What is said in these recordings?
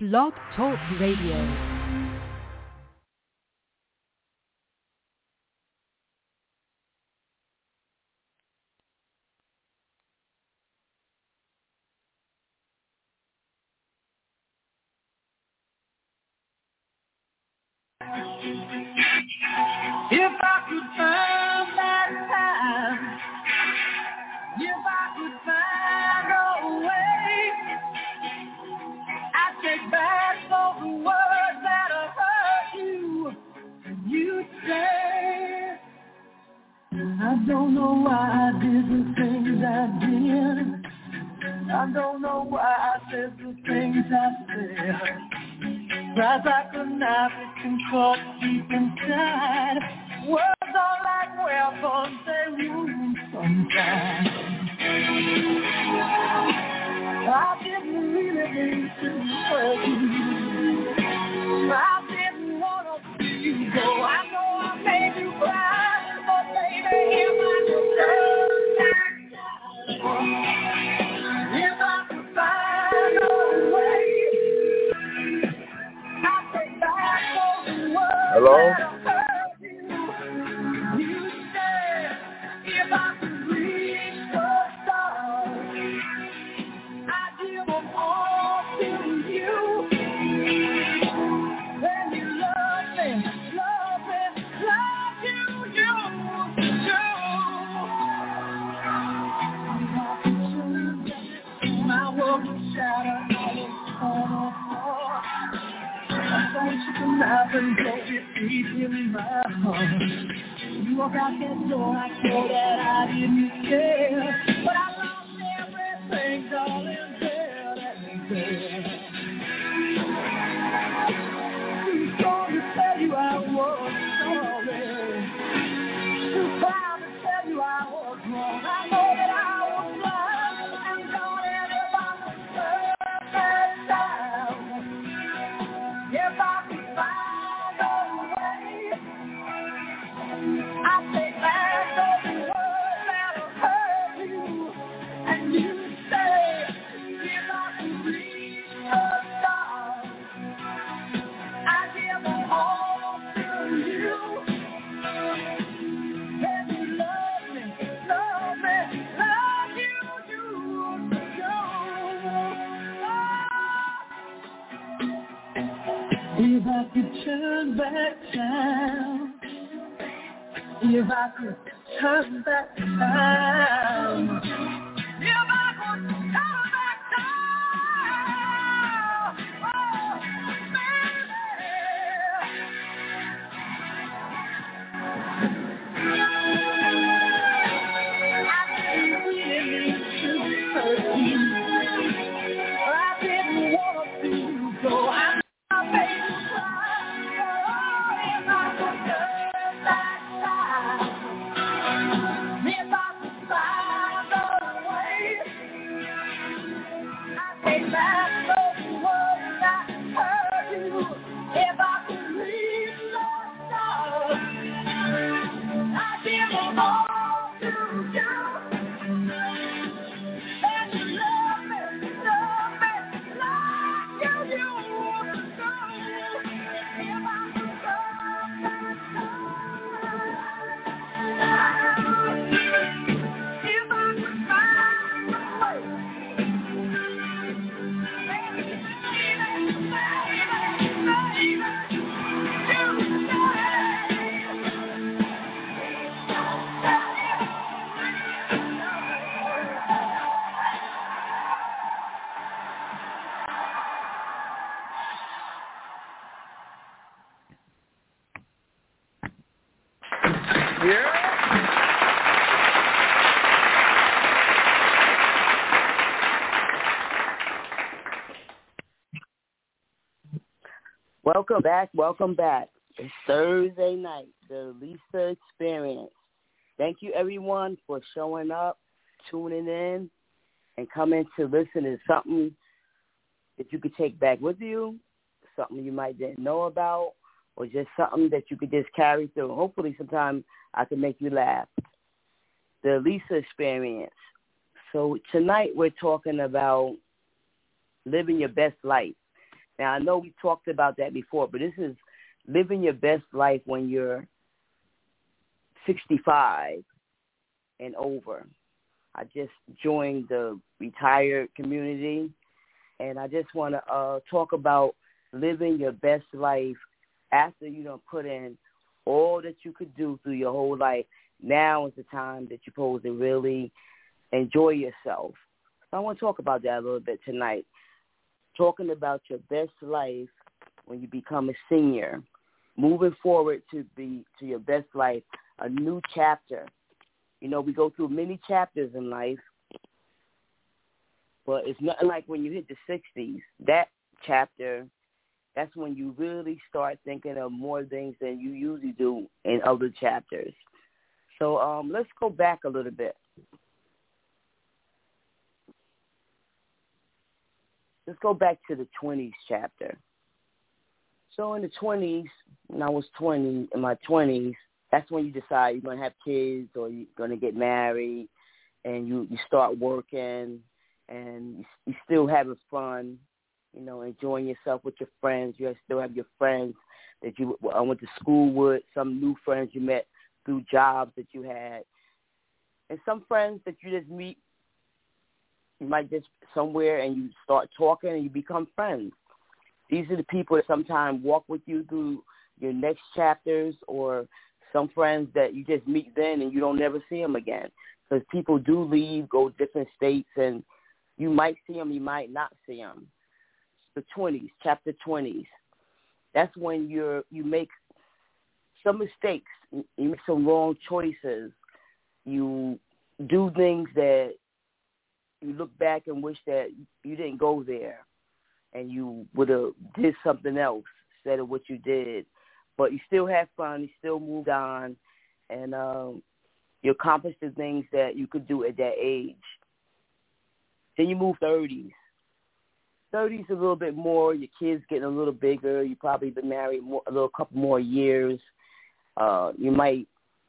Blog Talk Radio. If I could turn back time, if I could find a way, I'd take back all the words that have hurt you, and you'd say, I don't know why I did the things I did, I don't know why I said the things I said. Rise like a knife, it can cut deep inside. Words are like weapons, they wound sometimes. I didn't really mean to hurt you. I didn't want to see you go. I know I made you cry, but baby, if I could turn back time, if I could find a way, hello? You said if I could reach the stars, I'd give them all to you. Then you love me, love me, love you, my world was shattered, all was torn apart. I thought you could laugh and take it deep in my heart. You walked out that door, I know that I didn't care, but I lost everything, darling, there that was there. Too strong to tell you I was sorry, too proud to tell you I was wrong. I know that I was blind, and darling, if I could turn back time, if I could find a way, I'd take back all the words that have hurt you, and you say, if I could reach the stars, I'd give them all to you. Then you love me, love me, love you, If I could turn back time, if I could turn back time, if I could turn back time, oh, baby, I didn't really mean to hurt you, I didn't want to see you go. I made you cry, oh, if I could turn back time, if I could find a way, I'd take back those words that hurt you. If I could reach the stars, I'd give them all to you. And you love me like you used to. If I could turn back time, if I could find a way, baby, Welcome back. It's Thursday night, the Lisa Experience. Thank you, everyone, for showing up, tuning in, and coming to listen to something that you could take back with you, something you might didn't know about, or just something that you could just carry through. Hopefully sometime I can make you laugh. The Lisa Experience. So tonight we're talking about living your best life. Now, I know we talked about that before, but this is living your best life when you're 65 and over. I just joined the retired community, and I just want to talk about living your best life after you done put in all that you could do through your whole life. Now is the time that you're supposed to really enjoy yourself. So I want to talk about that a little bit tonight, talking about your best life when you become a senior, moving forward to your best life, a new chapter. You know, we go through many chapters in life, but it's nothing like when you hit the 60s. That chapter, that's when you really start thinking of more things than you usually do in other chapters. So let's go back a little bit. Let's go back to the 20s chapter. So in the 20s, when I was 20, in my 20s, that's when you decide you're going to have kids or you're going to get married, and you start working, and you still having fun, you know, enjoying yourself with your friends. You still have your friends that you went to school with, some new friends you met through jobs that you had, and some friends that you just meet. You might just somewhere and you start talking and you become friends. These are the people that sometimes walk with you through your next chapters, or some friends that you just meet then and you don't never see them again. Because people do leave, go to different states, and you might see them, you might not see them. The 20s, chapter 20s. That's when you make some mistakes. You make some wrong choices. You do things that you look back and wish that you didn't go there and you would have did something else instead of what you did. But you still had fun. You still moved on, and you accomplished the things that you could do at that age. Then you move 30s. 30s a little bit more. Your kids getting a little bigger. You probably been married couple more years. You might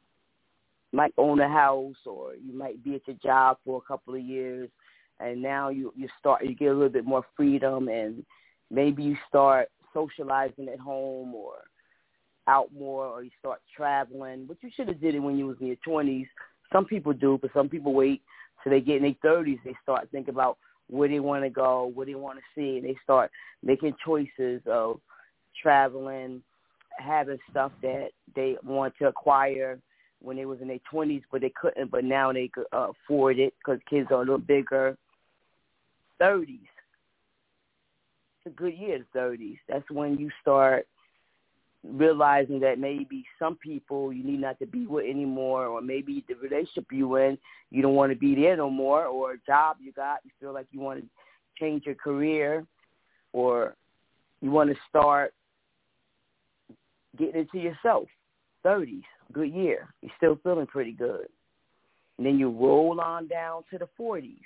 own a house, or you might be at your job for a couple of years, and now you get a little bit more freedom, and maybe you start socializing at home or out more, or you start traveling. But you should have did it when you was in your 20s. Some people do, but some people wait till they get in their 30s. They start thinking about where they want to go, what they want to see, and they start making choices of traveling, having stuff that they want to acquire when they was in their 20s, but they couldn't, but now they could afford it because kids are a little bigger. 30s. It's a good year, the 30s. That's when you start realizing that maybe some people you need not to be with anymore, or maybe the relationship you in, you don't want to be there no more, or a job you got, you feel like you want to change your career, or you want to start getting into yourself. 30s, good year. You're still feeling pretty good. And then you roll on down to the 40s.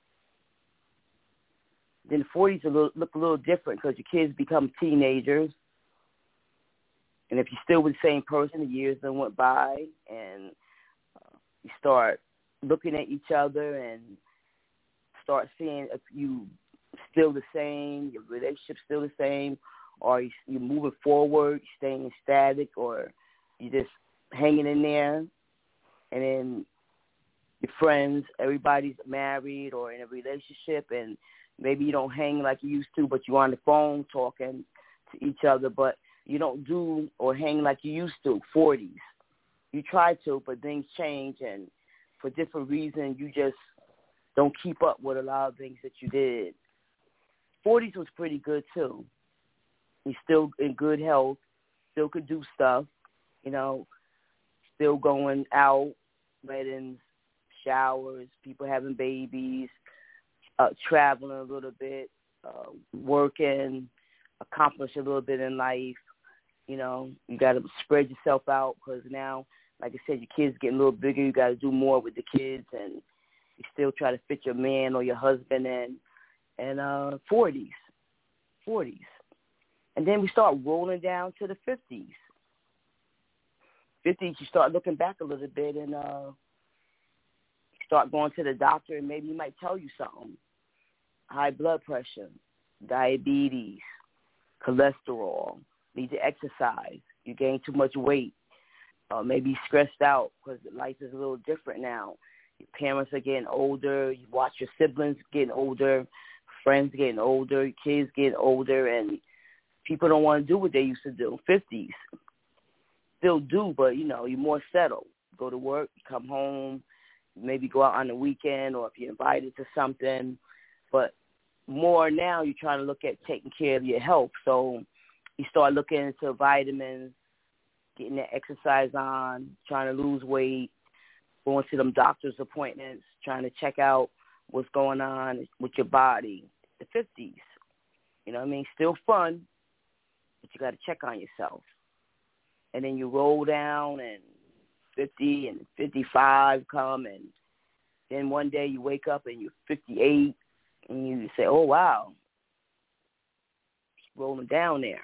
Then the 40s look a little different because your kids become teenagers. And if you're still with the same person, the years that went by, and you start looking at each other and start seeing if you still the same, your relationship's still the same, or you're moving forward, you're staying static, or you're just hanging in there. And then your friends, everybody's married or in a relationship, and maybe you don't hang like you used to, but you're on the phone talking to each other, but you don't do or hang like you used to. 40s. You try to, but things change, and for different reasons, you just don't keep up with a lot of things that you did. 40s was pretty good, too. You're still in good health, still could do stuff, you know, still going out, weddings, showers, people having babies, traveling a little bit, working, accomplish a little bit in life. You know, you got to spread yourself out because now, like I said, your kids getting a little bigger. You got to do more with the kids, and you still try to fit your man or your husband in. And 40s. And then we start rolling down to the 50s. 50s, you start looking back a little bit and start going to the doctor, and maybe he might tell you something. High blood pressure, diabetes, cholesterol, need to exercise, you gain too much weight, maybe stressed out because life is a little different now. Your parents are getting older, you watch your siblings getting older, friends getting older, kids getting older, and people don't want to do what they used to do. 50s still do, but, you're more settled. Go to work, come home, maybe go out on the weekend or if you're invited to something. But more now you're trying to look at taking care of your health. So you start looking into vitamins, getting that exercise on, trying to lose weight, going to them doctor's appointments, trying to check out what's going on with your body. The 50s, still fun, but you got to check on yourself. And then you roll down and 50 and 55 come, and then one day you wake up and you're 58 and you say, oh, wow, it's rolling down there.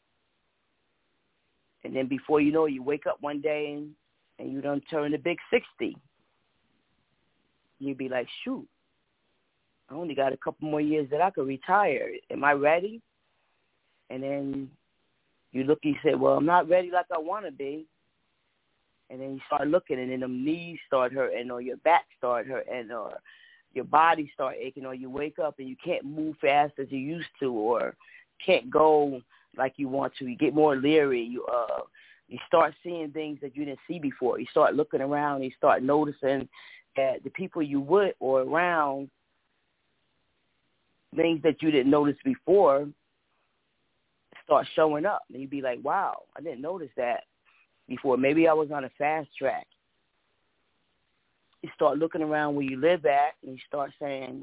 And then before you know it, you wake up one day and you done turn the big 60. You'd be like, shoot, I only got a couple more years that I could retire. Am I ready? And then you look and you say, well, I'm not ready like I want to be. And then you start looking, and then the knees start hurting, or your back start hurting, or your body start aching, or you wake up and you can't move fast as you used to, or can't go like you want to. You get more leery. You start seeing things that you didn't see before. You start looking around. You start noticing that the people you with or around, things that you didn't notice before, start showing up. And you'd be like, wow, I didn't notice that before. Maybe I was on a fast track. You start looking around where you live at, and you start saying,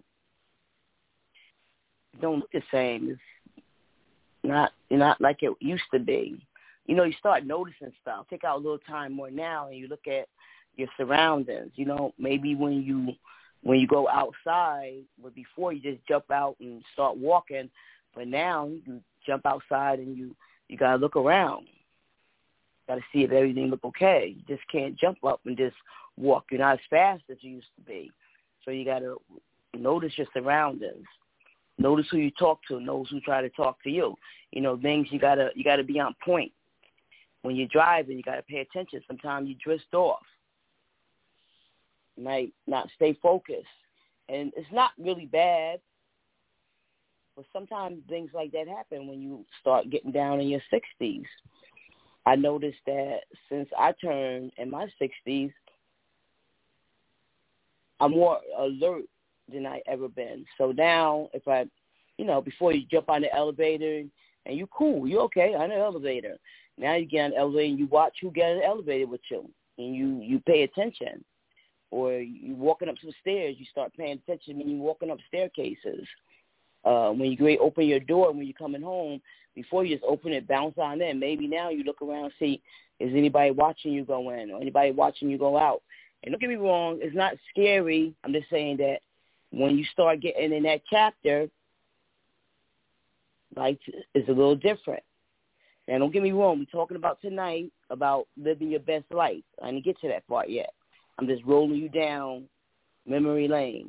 it don't look the same. It's not like it used to be. You start noticing stuff. Take out a little time more now, and you look at your surroundings. Maybe when you go outside, but before you just jump out and start walking, but now you jump outside and you got to look around. Got to see if everything look okay. You just can't jump up and just walk. You're not as fast as you used to be. So you got to notice your surroundings. Notice who you talk to. Notice who try to talk to you. Things you got to be on point. When you're driving, you got to pay attention. Sometimes you drift off. You might not stay focused. And it's not really bad, but sometimes things like that happen when you start getting down in your 60s. I noticed that since I turned in my 60s, I'm more alert than I ever been. So now if I, before you jump on the elevator and you cool, you okay on the elevator. Now you get on the elevator and you watch who get on the elevator with you, and you pay attention. Or you walking up some stairs, you start paying attention when you're walking up staircases. When you go open your door, when you're coming home, before you just open it, bounce on in. Maybe now you look around and see, is anybody watching you go in or anybody watching you go out? And don't get me wrong, it's not scary. I'm just saying that when you start getting in that chapter, life is a little different. Now, don't get me wrong, we're talking about tonight about living your best life. I didn't get to that part yet. I'm just rolling you down memory lane.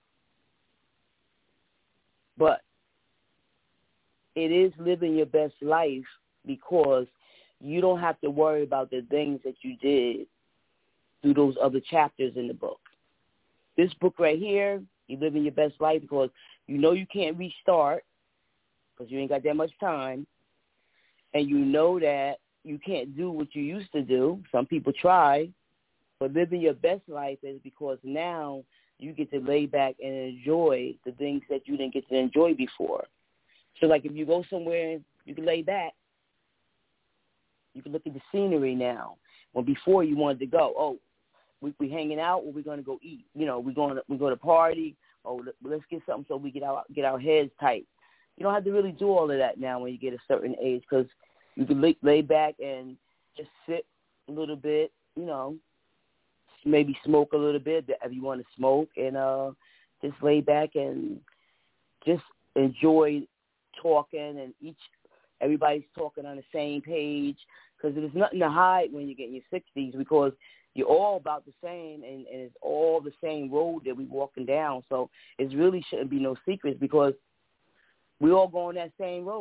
But it is living your best life because you don't have to worry about the things that you did through those other chapters in the book. This book right here, you living your best life because you can't restart because you ain't got that much time, and you know that you can't do what you used to do. Some people try, but living your best life is because now you get to lay back and enjoy the things that you didn't get to enjoy before. So, like, if you go somewhere, you can lay back. You can look at the scenery now. When before you wanted to go, oh, we hanging out, or we're going to go eat. We're going to party. Oh, let's get something so we get our heads tight. You don't have to really do all of that now when you get a certain age because you can lay back and just sit a little bit, maybe smoke a little bit if you want to smoke, and just lay back and just enjoy talking, and everybody's talking on the same page because there's nothing to hide when you get in your 60s because you're all about the same, and it's all the same road that we're walking down. So it really shouldn't be no secrets because we all go on that same road.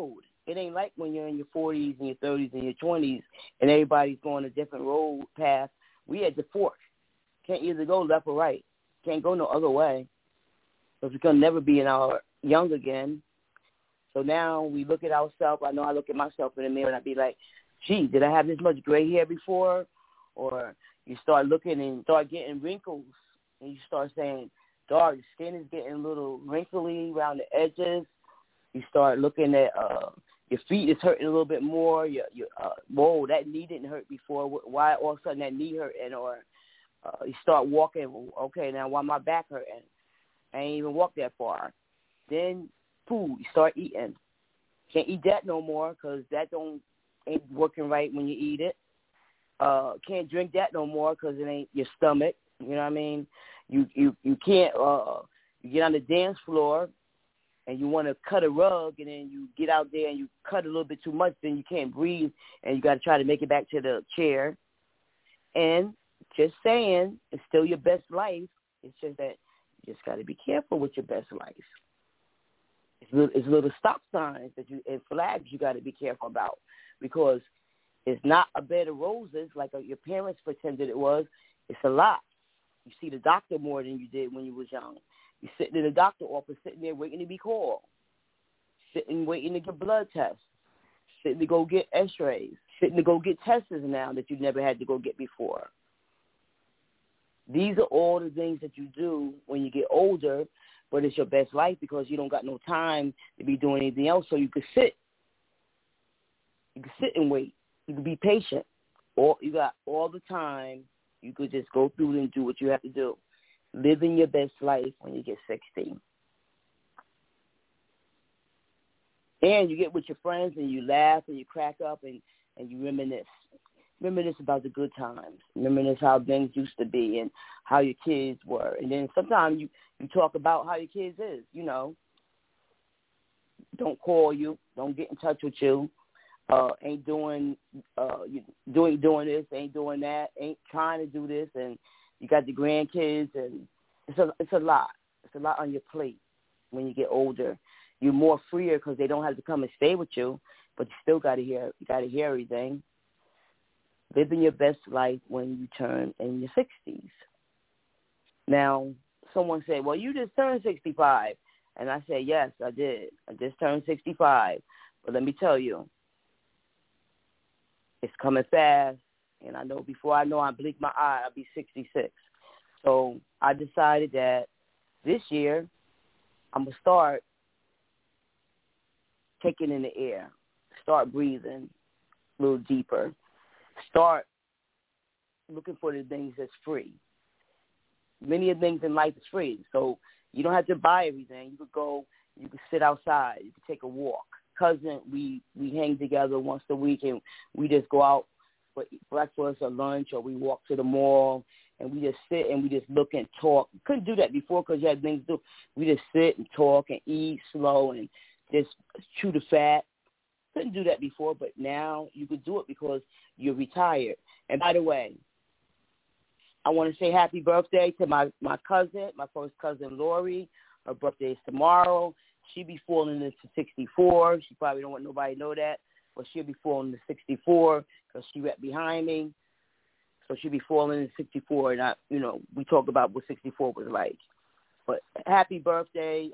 It ain't like when you're in your 40s and your 30s and your 20s and everybody's going a different road path. We at the fork. Can't either go left or right. Can't go no other way. Because we're going to never be in our young again. So now we look at ourselves. I know I look at myself in the mirror and I be like, gee, did I have this much gray hair before? Or you start looking and start getting wrinkles. And you start saying, dog, your skin is getting a little wrinkly around the edges. You start looking at your feet is hurting a little bit more. Whoa, that knee didn't hurt before. Why all of a sudden that knee hurting? Or you start walking. Okay, now why my back hurting? I ain't even walked that far. Then food, you start eating. Can't eat that no more because that ain't working right when you eat it. Can't drink that no more because it ain't your stomach. You know what I mean? You can't. You get on the dance floor and you want to cut a rug, and then you get out there and you cut a little bit too much, then you can't breathe, and you got to try to make it back to the chair. And just saying, it's still your best life. It's just that you just got to be careful with your best life. It's little stop signs and flags you got to be careful about, because it's not a bed of roses like your parents pretended it was. It's a lot. You see the doctor more than you did when you was young. You're sitting in the doctor's office, sitting there waiting to be called, sitting waiting to get blood tests, sitting to go get x-rays, sitting to go get tests now that you never had to go get before. These are all the things that you do when you get older, but it's your best life because you don't got no time to be doing anything else, so you could sit. You could sit and wait. You could be patient. Or you got all the time. You could just go through and do what you have to do. Living your best life when you get 60. And you get with your friends and you laugh and you crack up and you reminisce. Reminisce about the good times. Reminisce how things used to be and how your kids were. And then sometimes you talk about how your kids is, you know. Don't call you. Don't get in touch with you. Ain't doing doing this, ain't doing that, ain't trying to do this, and you got the grandkids, and it's a lot. It's a lot on your plate when you get older. You're more freer because they don't have to come and stay with you, but you still got to hear everything. Living your best life when you turn in your 60s. Now, someone said, well, you just turned 65. And I said, yes, I did. I just turned 65. But let me tell you, it's coming fast. And I know before I blink my eye, I'll be 66. So I decided that this year I'm going to start taking in the air, start breathing a little deeper, start looking for the things that's free. Many of the things in life is free, so you don't have to buy everything. You could go, you could sit outside, you could take a walk. Cousin, we hang together once a week, and we just go out for breakfast or lunch, or we walk to the mall, and we just sit and we just look and talk. Couldn't do that before because you had things to do. We just sit and talk and eat slow and just chew the fat. Couldn't do that before, but now you could do it because you're retired. And by the way, I want to say happy birthday to my cousin, my first cousin, Lori. Her birthday is tomorrow. She'll be falling into 64. She probably don't want nobody to know that, but she'll be falling into 64 because she right behind me. So she'll be falling into 64, and we talk about what 64 was like. But happy birthday.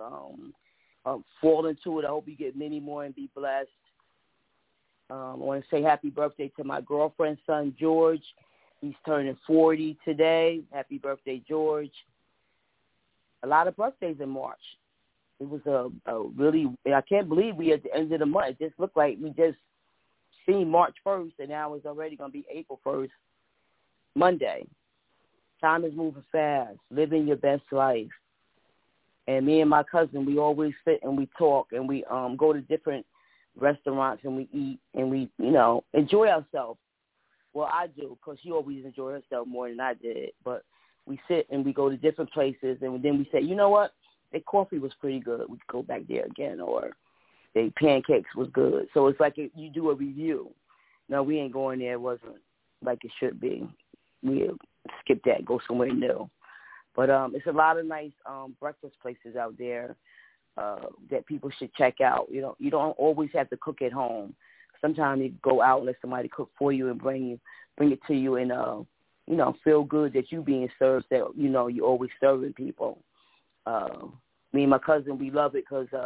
Fall into it. I hope you get many more and be blessed. I want to say happy birthday to my girlfriend's son, George. He's turning 40 today. Happy birthday, George. A lot of birthdays in March. It was a really, I can't believe we at the end of the month. It just looked like we just seen March 1st, and now it's already going to be April 1st, Monday. Time is moving fast. Living your best life. And me and my cousin, we always sit and we talk, and we go to different restaurants, and we eat, and we, enjoy ourselves. Well, I do, because she always enjoyed herself more than I did. But we sit and we go to different places, and then we say, you know what? Their coffee was pretty good. We could go back there again. Or their pancakes was good. So it's like you do a review. No, we ain't going there. It wasn't like it should be. We'll skip that, go somewhere new. But it's a lot of nice breakfast places out there. that people should check out. You don't always have to cook at home. Sometimes you go out and let somebody cook for you and bring it to you and feel good that you being served. That you're always serving people. Me and my cousin, we love it because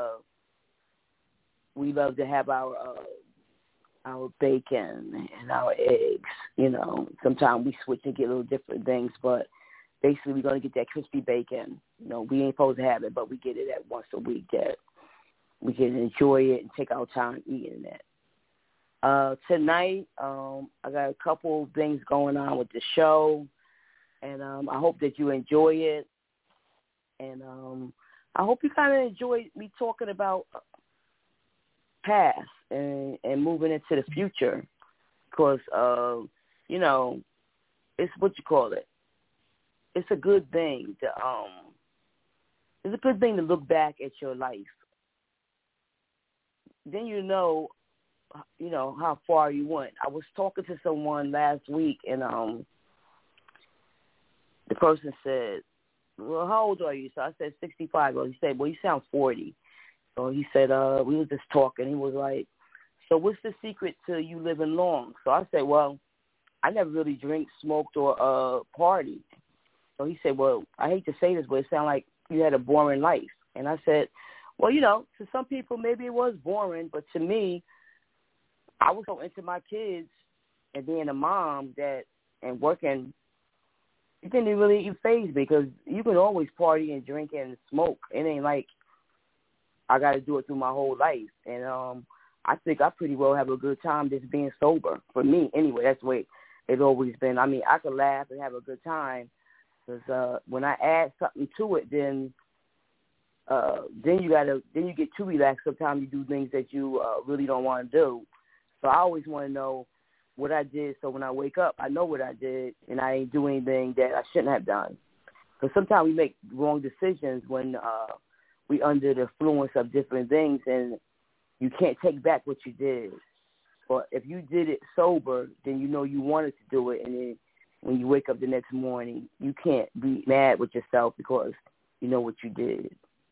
we love to have our bacon and our eggs. Sometimes we switch and get little different things, but basically we're going to get that crispy bacon. We ain't supposed to have it, but we get it at once a week that we can enjoy it and take our time eating it. Tonight, I got a couple of things going on with the show, and I hope that you enjoy it. And I hope you kind of enjoy me talking about past and moving into the future, because it's what you call it. It's a good thing to look back at your life. Then how far you went. I was talking to someone last week, and the person said, "Well, how old are you?" So I said 65. Well, he said, "Well, you sound 40." So he said, we were just talking. He was like, "So what's the secret to you living long?" So I said, "Well, I never really drank, smoked, or partied." So he said, "Well, I hate to say this, but it sounds like you had a boring life." And I said, "Well, to some people maybe it was boring, but to me, I was so into my kids and being a mom and working, it didn't really even faze me, because you can always party and drink and smoke. It ain't like I got to do it through my whole life." And I think I pretty well have a good time just being sober. For me, anyway, that's the way it's always been. I mean, I could laugh and have a good time, because when I add something to it, then you get too relaxed. Sometimes you do things that you really don't want to do. So I always want to know what I did, so when I wake up, I know what I did, and I ain't do anything that I shouldn't have done. Because sometimes we make wrong decisions when we under the influence of different things, and you can't take back what you did. But if you did it sober, then you wanted to do it, and then when you wake up the next morning, you can't be mad with yourself because you know what you did.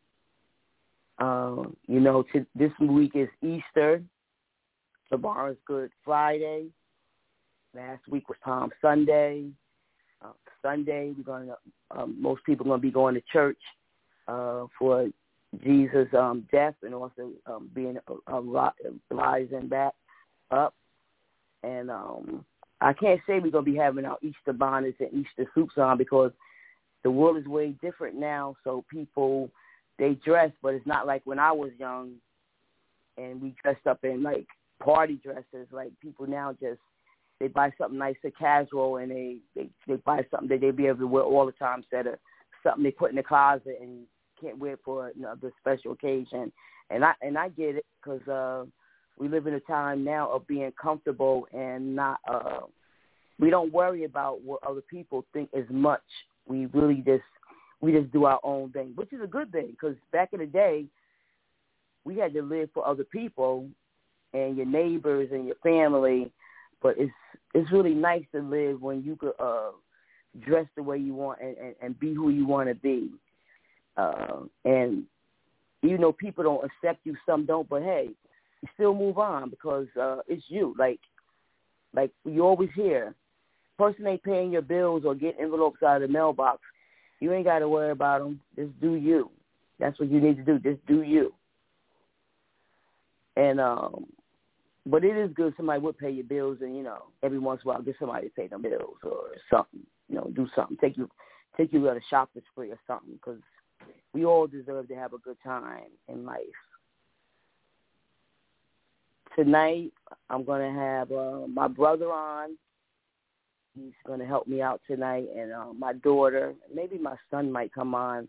This week is Easter. Tomorrow's Good Friday. Last week was Palm Sunday. Sunday, most people are going to be going to church for Jesus' death, and also being rising back up. And I can't say we're going to be having our Easter bonnets and Easter suits on, because the world is way different now. So people, they dress, but it's not like when I was young and we dressed up in like party dresses. Like people now they buy something nice and casual, and they buy something that they be able to wear all the time instead of something they put in the closet and can't wear it for the special occasion. And I get it, because we live in a time now of being comfortable and not we don't worry about what other people think as much. We really just do our own thing, which is a good thing, because back in the day we had to live for other people and your neighbors and your family. But it's really nice to live when you could dress the way you want and be who you want to be. And people don't accept you, some don't, but hey, you still move on, because it's you. Like you always hear, person ain't paying your bills or getting envelopes out of the mailbox. You ain't got to worry about them. Just do you. That's what you need to do. Just do you. And but it is good somebody would pay your bills, and every once in a while get somebody to pay them bills or something. Do something. Take you on a shopping spree or something, because we all deserve to have a good time in life. Tonight I'm going to have my brother on. He's going to help me out tonight, and my daughter, maybe my son might come on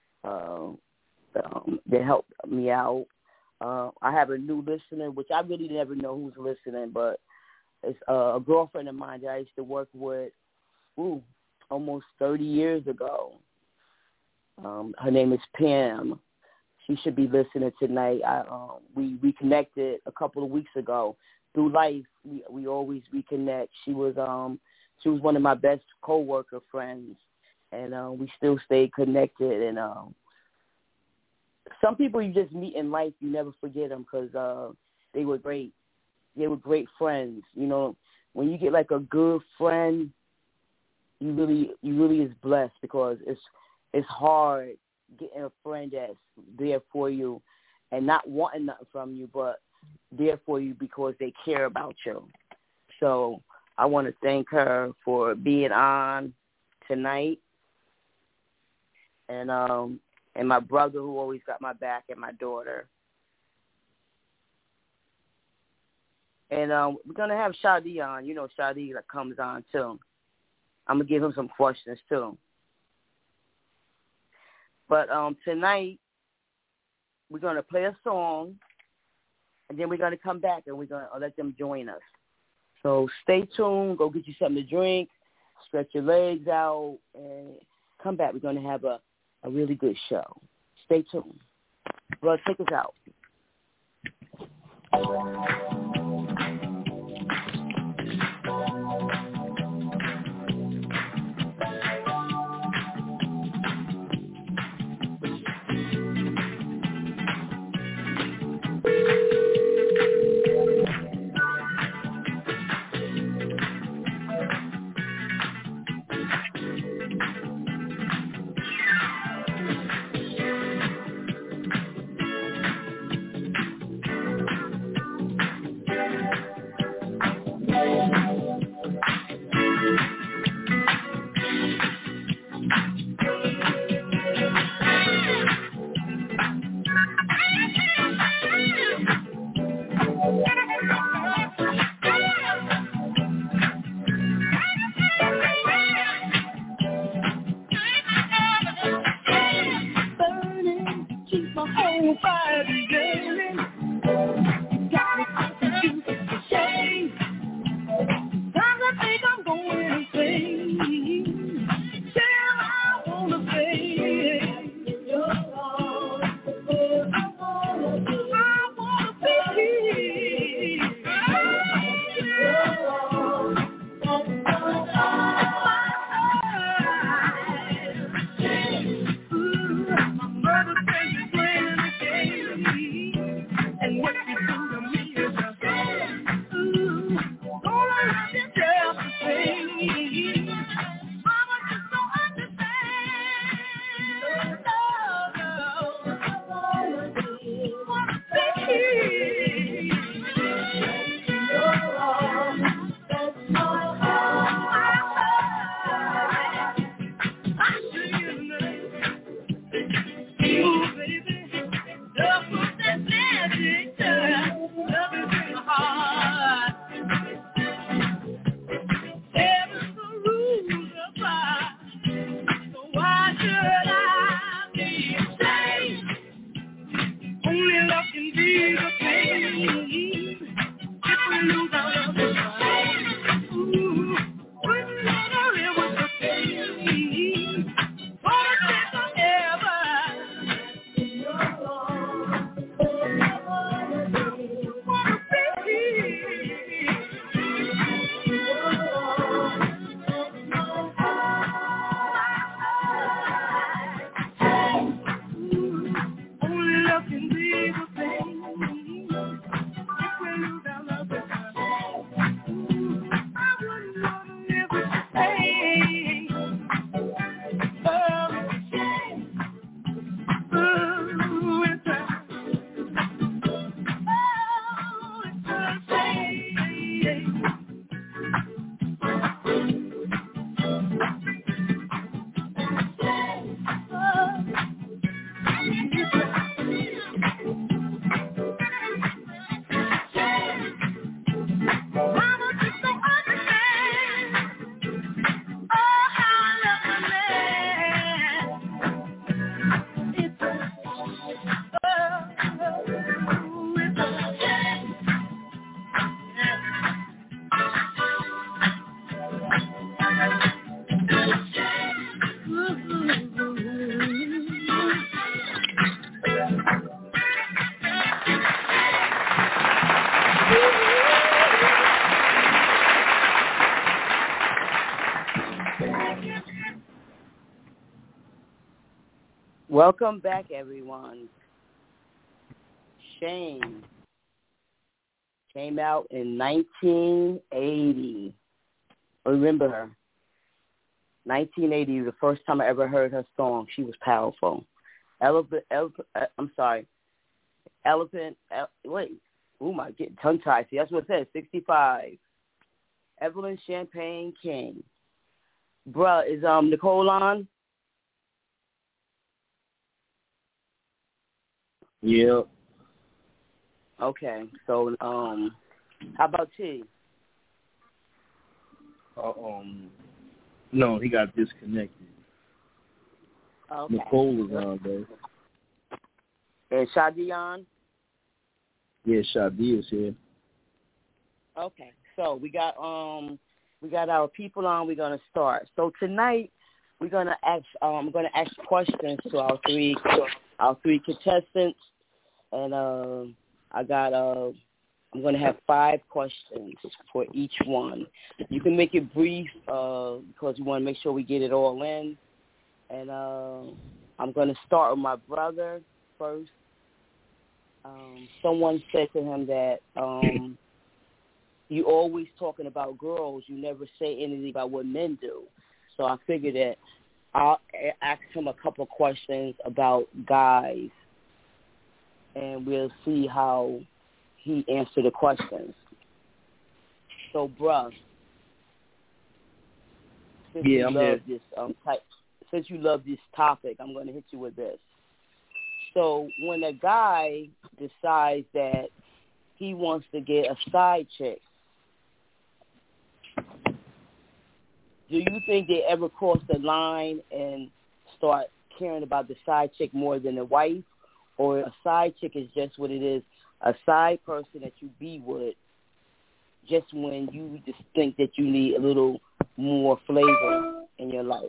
to help me out. I have a new listener, which I really never know who's listening, but it's a girlfriend of mine that I used to work with almost 30 years ago. Her name is Pam. She should be listening tonight. We reconnected a couple of weeks ago. Through life, we always reconnect. She was one of my best co-worker friends, and we still stay connected. And some people you just meet in life, you never forget them because they were great. They were great friends. You know, when you get like a good friend, you really is blessed because it's hard getting a friend that's there for you and not wanting nothing from you, but there for you because they care about you. So I want to thank her for being on tonight, and my brother who always got my back, and my daughter. And we're gonna have Shadi on. You know, Shadi that comes on too. I'm gonna give him some questions too. But tonight we're gonna play a song, and then we're gonna come back and we're gonna let them join us. So stay tuned. Go get you something to drink, stretch your legs out, and come back. We're gonna have a really good show. Stay tuned. Well, take us out. Welcome back, everyone. Shame came out in 1980. Remember her? 1980, the first time I ever heard her song. She was powerful. Elephant. Wait. Oh, my, getting tongue-tied. See, that's what it says, 65. Evelyn Champagne King. Bruh, is Nicole on? Yeah. Okay, so how about T? No, he got disconnected. Okay. Nicole is on, though. And Shadi on? Yeah, Shadi is here. Okay, so we got our people on. We're gonna start. So tonight we're gonna ask I'm gonna ask questions to our three contestants, and I'm gonna have 5 questions for each one. You can make it brief because we want to make sure we get it all in. And I'm gonna start with my brother first. Someone said to him that you always talking about girls. You never say anything about what men do. So I figured that I'll ask him a couple questions about guys, and we'll see how he answered the questions. So, bruh, since you love this topic, I'm going to hit you with this. So when a guy decides that he wants to get a side chick, do you think they ever cross the line and start caring about the side chick more than the wife? Or a side chick is just what it is, a side person that you be with just when you just think that you need a little more flavor in your life?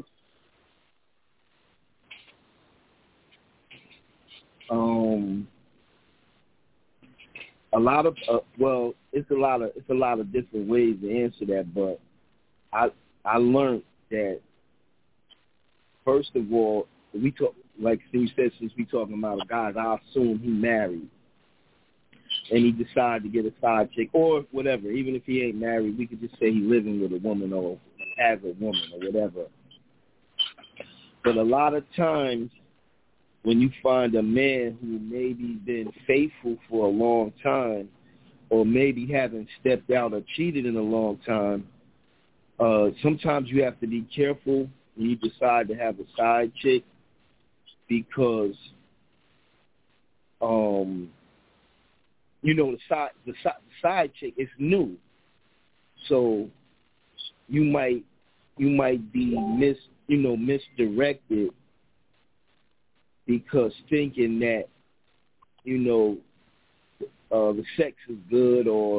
It's a lot of different ways to answer that, but I learned that first of all, we talk, like Steve said, since we talking about a guy, I assume he married and he decided to get a side chick or whatever. Even if he ain't married, we could just say he living with a woman or as a woman or whatever. But a lot of times when you find a man who maybe been faithful for a long time or maybe haven't stepped out or cheated in a long time, sometimes you have to be careful when you decide to have a side chick because, the side chick is new, so you might be misdirected because thinking that the sex is good or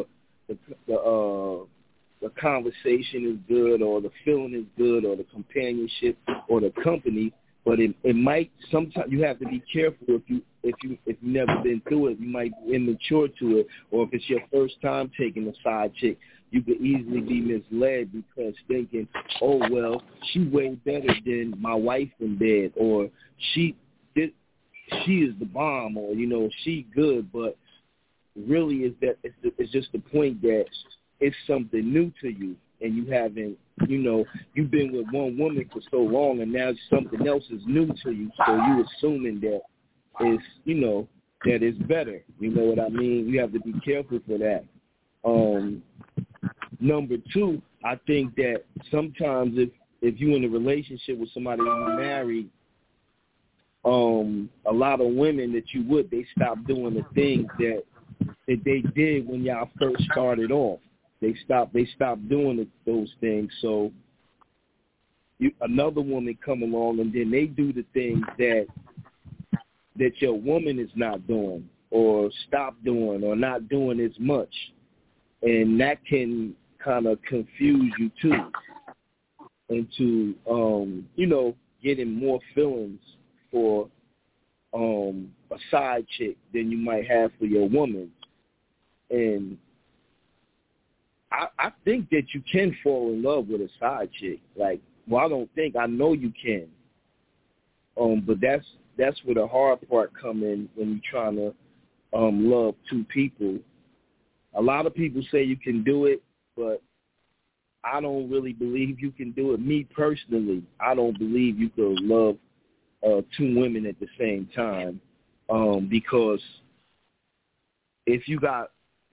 the conversation is good or the feeling is good or the companionship or the company, but it might sometimes you have to be careful if you've never been through it. You might be immature to it, or if it's your first time taking a side chick, you could easily be misled because thinking, oh well, she way better than my wife in bed, or she is the bomb, or she good, but really is that it's just the point that it's something new to you, and you haven't, you've been with one woman for so long, and now something else is new to you, so you assuming that it's, that it's better. You know what I mean? You have to be careful for that. Number 2, I think that sometimes if you're in a relationship with somebody who's married, a lot of women that they stop doing the things that they did when y'all first started off. They stop doing those things. So another woman come along and then they do the things that your woman is not doing or stop doing or not doing as much. And that can kind of confuse you too into, getting more feelings for a side chick than you might have for your woman. And I think that you can fall in love with a side chick. I know you can. But that's where the hard part come in when you're trying to love two people. A lot of people say you can do it, but I don't really believe you can do it. Me personally, I don't believe you could love two women at the same time, because if you got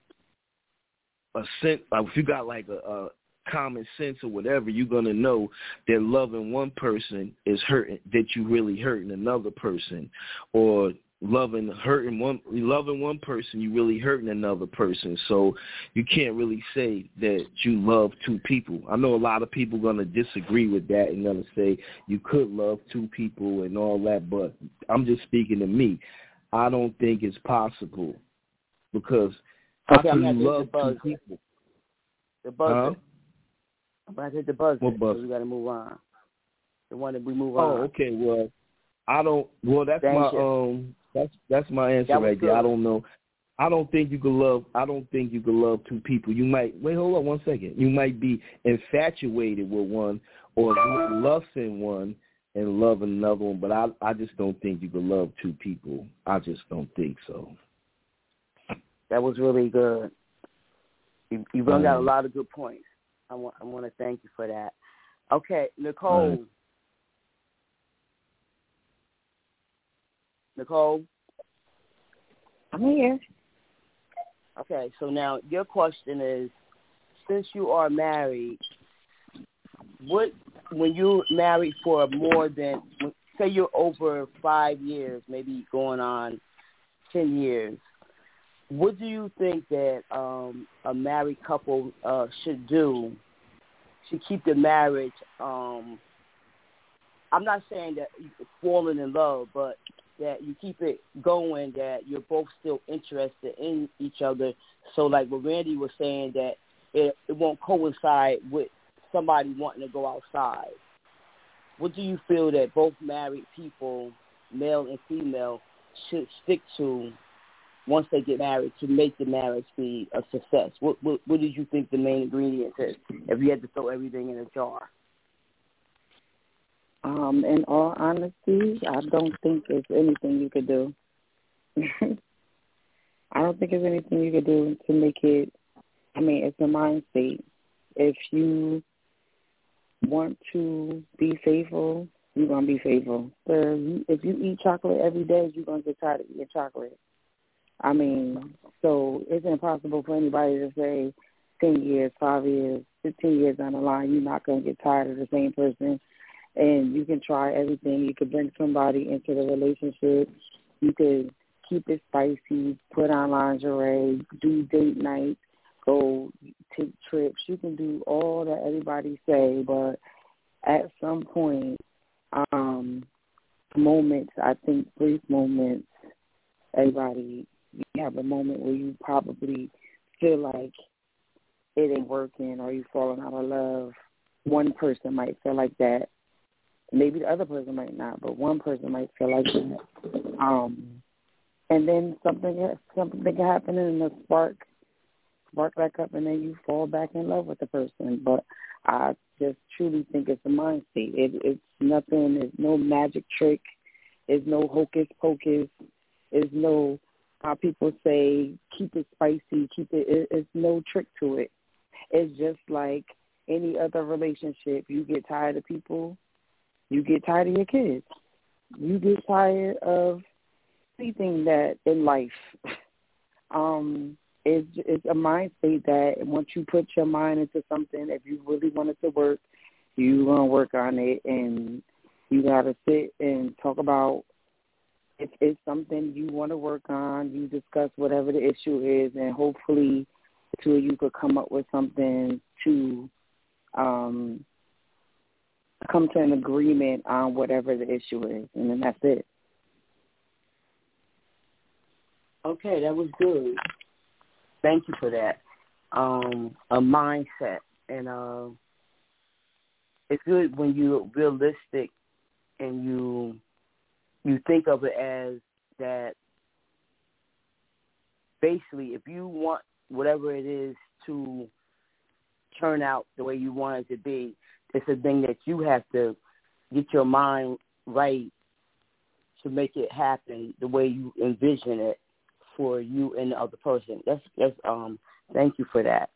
if you got like a common sense or whatever, you're gonna know that loving one person is hurting, that you really hurting another person, or loving one person, you really hurting another person. So you can't really say that you love two people. I know a lot of people gonna disagree with that and gonna say you could love two people and all that, but I'm just speaking to me. I don't think it's possible, because how can you love two people? The buzzer. I'm about to hit the buzzer. What buzzer? So we got to move on. The one that we move on. on. Oh, okay. Well, I don't. Well, that's that's my answer right there. I don't know. I don't think you could love two people. You might hold on one second. You might be infatuated with one or lusting one and love another one, but I just don't think you could love two people. I just don't think so. That was really good. You brought out a lot of good points. I want to thank you for that. Okay, Nicole. Nicole? I'm here. Okay, so now your question is, since you are married, when you're married for more than, say you're over 5 years, maybe going on 10 years, what do you think that a married couple should do to keep the marriage? I'm not saying that you're falling in love, but that you keep it going, that you're both still interested in each other. So like what Randy was saying, that it won't coincide with somebody wanting to go outside. What do you feel that both married people, male and female, should stick to once they get married to make the marriage be a success? What do you think the main ingredient is if you had to throw everything in a jar? In all honesty, I don't think there's anything you could do. I don't think there's anything you could do to make it, it's a mind state. If you want to be faithful, you're going to be faithful. If you eat chocolate every day, you're going to get tired of eating chocolate. So it's impossible for anybody to say 10 years, 5 years, 15 years down the line, you're not going to get tired of the same person. And you can try everything. You could bring somebody into the relationship. You could keep it spicy, put on lingerie, do date nights, go take trips. You can do all that everybody say, but at some point, moments, I think brief moments, everybody, you have a moment where you probably feel like it ain't working or you falling out of love. One person might feel like that. Maybe the other person might not, but one person might feel like that. And then something can happen and a spark back up, and then you fall back in love with the person. But I just truly think it's a mind state. It's nothing. It's no magic trick. It's no hocus pocus. It's no, how people say, keep it spicy. It's no trick to it. It's just like any other relationship. You get tired of people. You get tired of your kids. You get tired of anything that in life. It's a mind state that once you put your mind into something, if you really want it to work, you're going to work on it, and you got to sit and talk about if it's something you want to work on. You discuss whatever the issue is, and hopefully the two of you could come up with something to come to an agreement on whatever the issue is, and then that's it. Okay, that was good. Thank you for that. A mindset, and it's good when you're realistic and you think of it as that. Basically, if you want whatever it is to turn out the way you want it to be, it's a thing that you have to get your mind right to make it happen the way you envision it for you and the other person. That's thank you for that.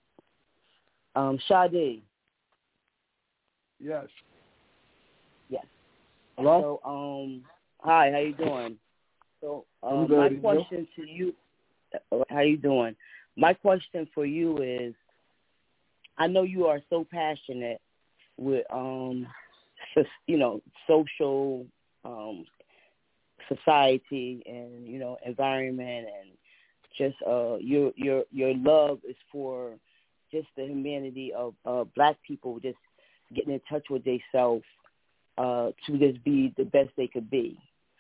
Sade. Yes. Yes. Hello? So, hi, how you doing? So, I'm my good, question to you, how you doing? My question for you is, I know you are so passionate with, social, society and, environment, and just your love is for just the humanity of Black people, just getting in touch with themselves to just be the best they could be.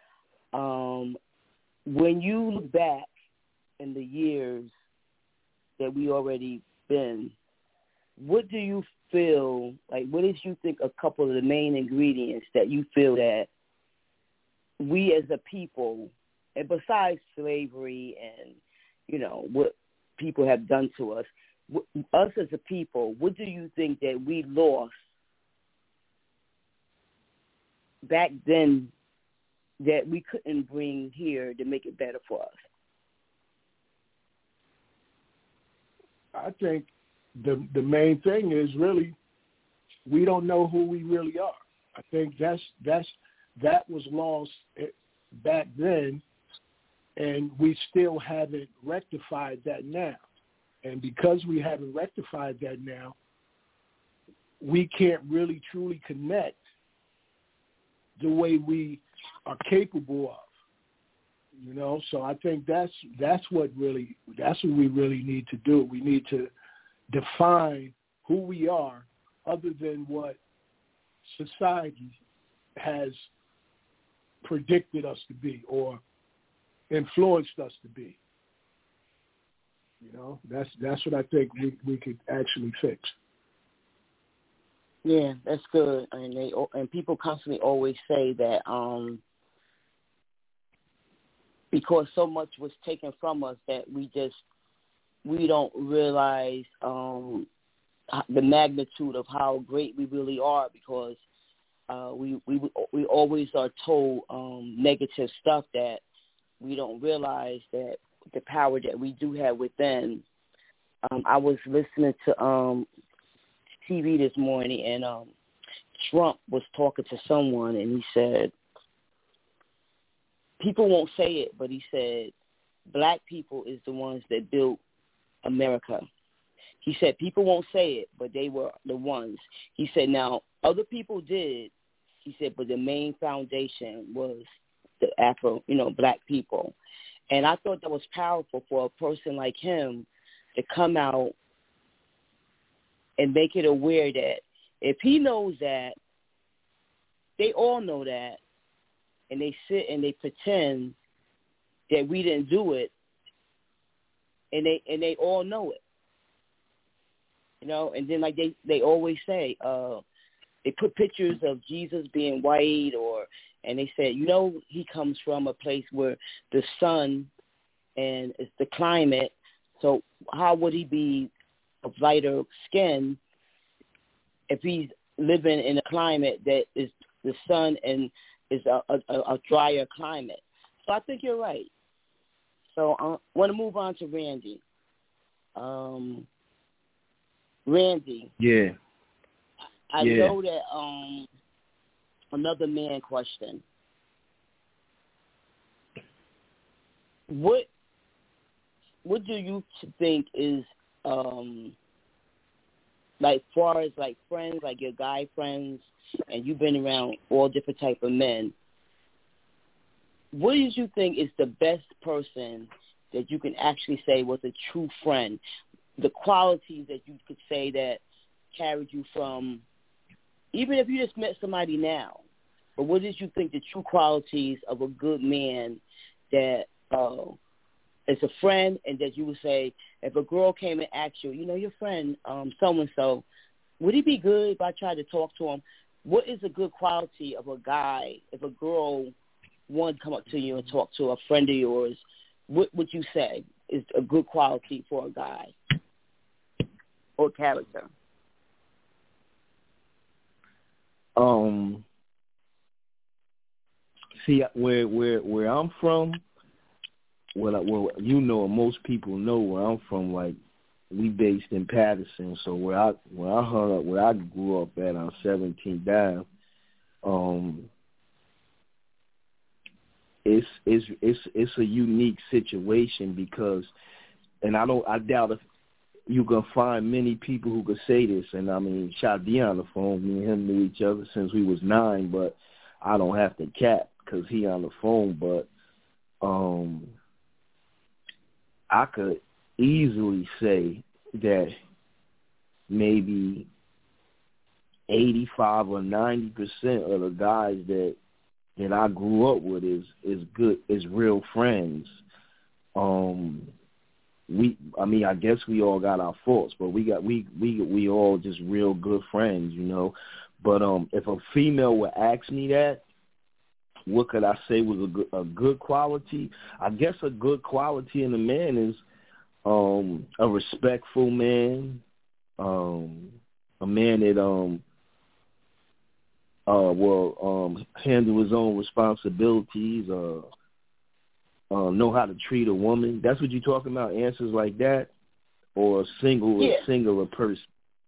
When you look back in the years that we already been, what do you feel, what did you think a couple of the main ingredients that you feel that we as a people, and besides slavery and, what people have done to us, us as a people, what do you think that we lost back then that we couldn't bring here to make it better for us? I think the main thing is really we don't know who we really are. I think that was lost back then, and we still haven't rectified that now. And because we haven't rectified that now, we can't really truly connect the way we are capable of. So I think that's what we really need to do. We need to define who we are other than what society has predicted us to be or influenced us to be. That's what I think we could actually fix. Yeah, that's good. And people constantly always say that because so much was taken from us that we don't realize the magnitude of how great we really are, because we always are told negative stuff that we don't realize that the power that we do have within. I was listening to TV this morning, and Trump was talking to someone, and he said, people won't say it, but he said, Black people is the ones that built America. He said, people won't say it, but they were the ones. He said, now, other people did, he said, but the main foundation was the Black people. And I thought that was powerful for a person like him to come out and make it aware that if he knows that, they all know that, and they sit and they pretend that we didn't do it, and they all know it. And then they always say, they put pictures of Jesus being white, and they said, he comes from a place where the sun and it's the climate, so how would he be of lighter skin if he's living in a climate that is the sun and is a drier climate? So I think you're right. So I want to move on to Randy. Randy. Yeah. I know that another man question. What do you think is far as friends, like your guy friends, and you've been around all different type of men, what do you think is the best person that you can actually say was a true friend? The qualities that you could say that carried you from, even if you just met somebody now, but what did you think the true qualities of a good man that is a friend, and that you would say, if a girl came and asked you, your friend, so-and-so, would he be good if I tried to talk to him? What is a good quality of a guy if a girl wanted to come up to you and talk to a friend of yours? What would you say is a good quality for a guy or character? See, where I'm from, most people know where I'm from. Like, we based in Patterson, so where I grew up at on 17th Ave, it's a unique situation because, and I doubt if you can find many people who could say this. And I mean, Shadi on the phone, me and him knew each other since we was 9, but I don't have to cap because he on the phone. But I could easily say that maybe 85 or 90% of the guys that I grew up with is real friends. I guess we all got our faults, but we all just real good friends, you know. But if a female would ask me that, what could I say was a good quality? I guess a good quality in a man is a respectful man, a man that handle his own responsibilities, know how to treat a woman. That's what you're talking about, answers like that? Or a singular person?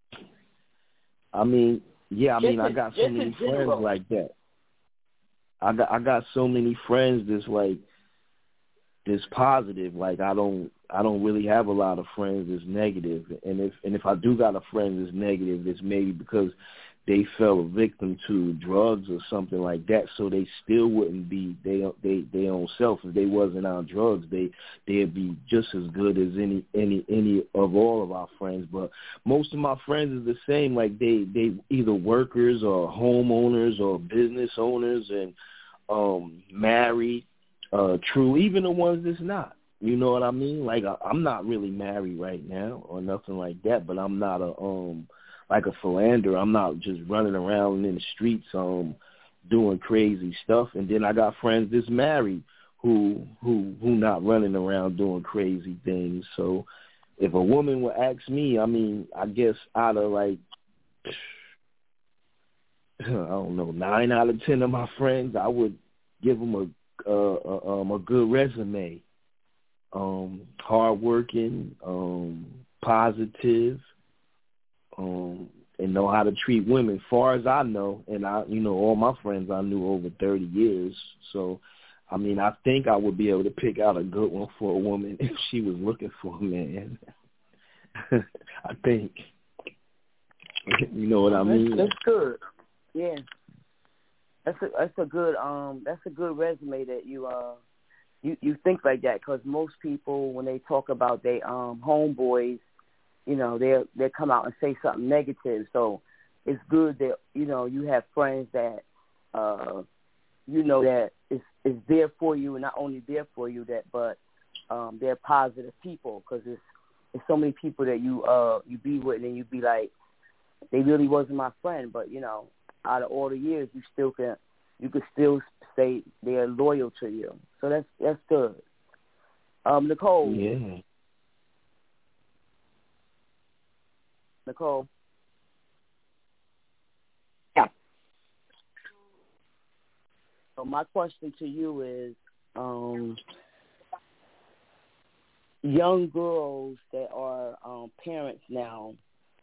I mean, I got so many friends like that. I got so many friends that's like this positive. Like I don't really have a lot of friends that's negative. And if I do got a friend that's negative, it's maybe because they fell a victim to drugs or something like that, so they still wouldn't be they own self. If they wasn't on drugs, they'd be just as good as any of all of our friends. But most of my friends is the same. Like they either workers or homeowners or business owners and married, true. Even the ones that's not. You know what I mean? Like I'm not really married right now or nothing like that, but I'm not like a philanderer. I'm not just running around in the streets doing crazy stuff. And then I got friends that's married who not running around doing crazy things. So if a woman would ask me, I mean, I guess out of like, I don't know, 9 out of 10 of my friends, I would give them a good resume. Hardworking, positive, and know how to treat women. Far as I know, and all my friends I knew over 30 years. So, I mean, I think I would be able to pick out a good one for a woman if she was looking for a man. I think. You know what I mean? That's good. Yeah. That's a good resume that you think like that, because most people, when they talk about their homeboys, they'll come out and say something negative. So it's good that you have friends that that is there for you, and not only there for you but they're positive people, because it's so many people that you be with and you be like, they really wasn't my friend, but out of all the years you could still say they're loyal to you. So that's good. Nicole. Yeah. Nicole. Yeah. So my question to you is, young girls that are parents now,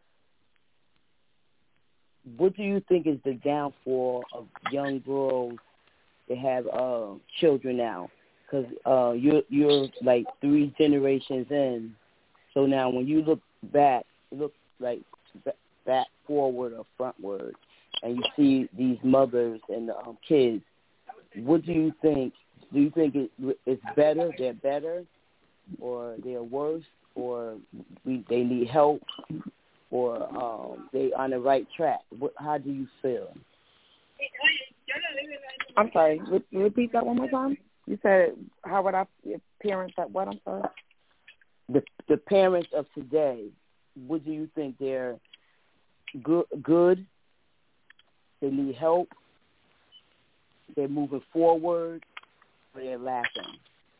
what do you think is the downfall of young girls that have children now? Because you're like 3 generations in, so now when you look back, like back forward or frontward, and you see these mothers and kids, what do you think? Do you think it's better? They're better, or they're worse, or they need help, or they on the right track? How do you feel? I'm sorry. Repeat that one more time. You said, how would parents at what? I'm sorry. The parents of today, what do you think? They're good? They need help? They're moving forward? Or they're lacking?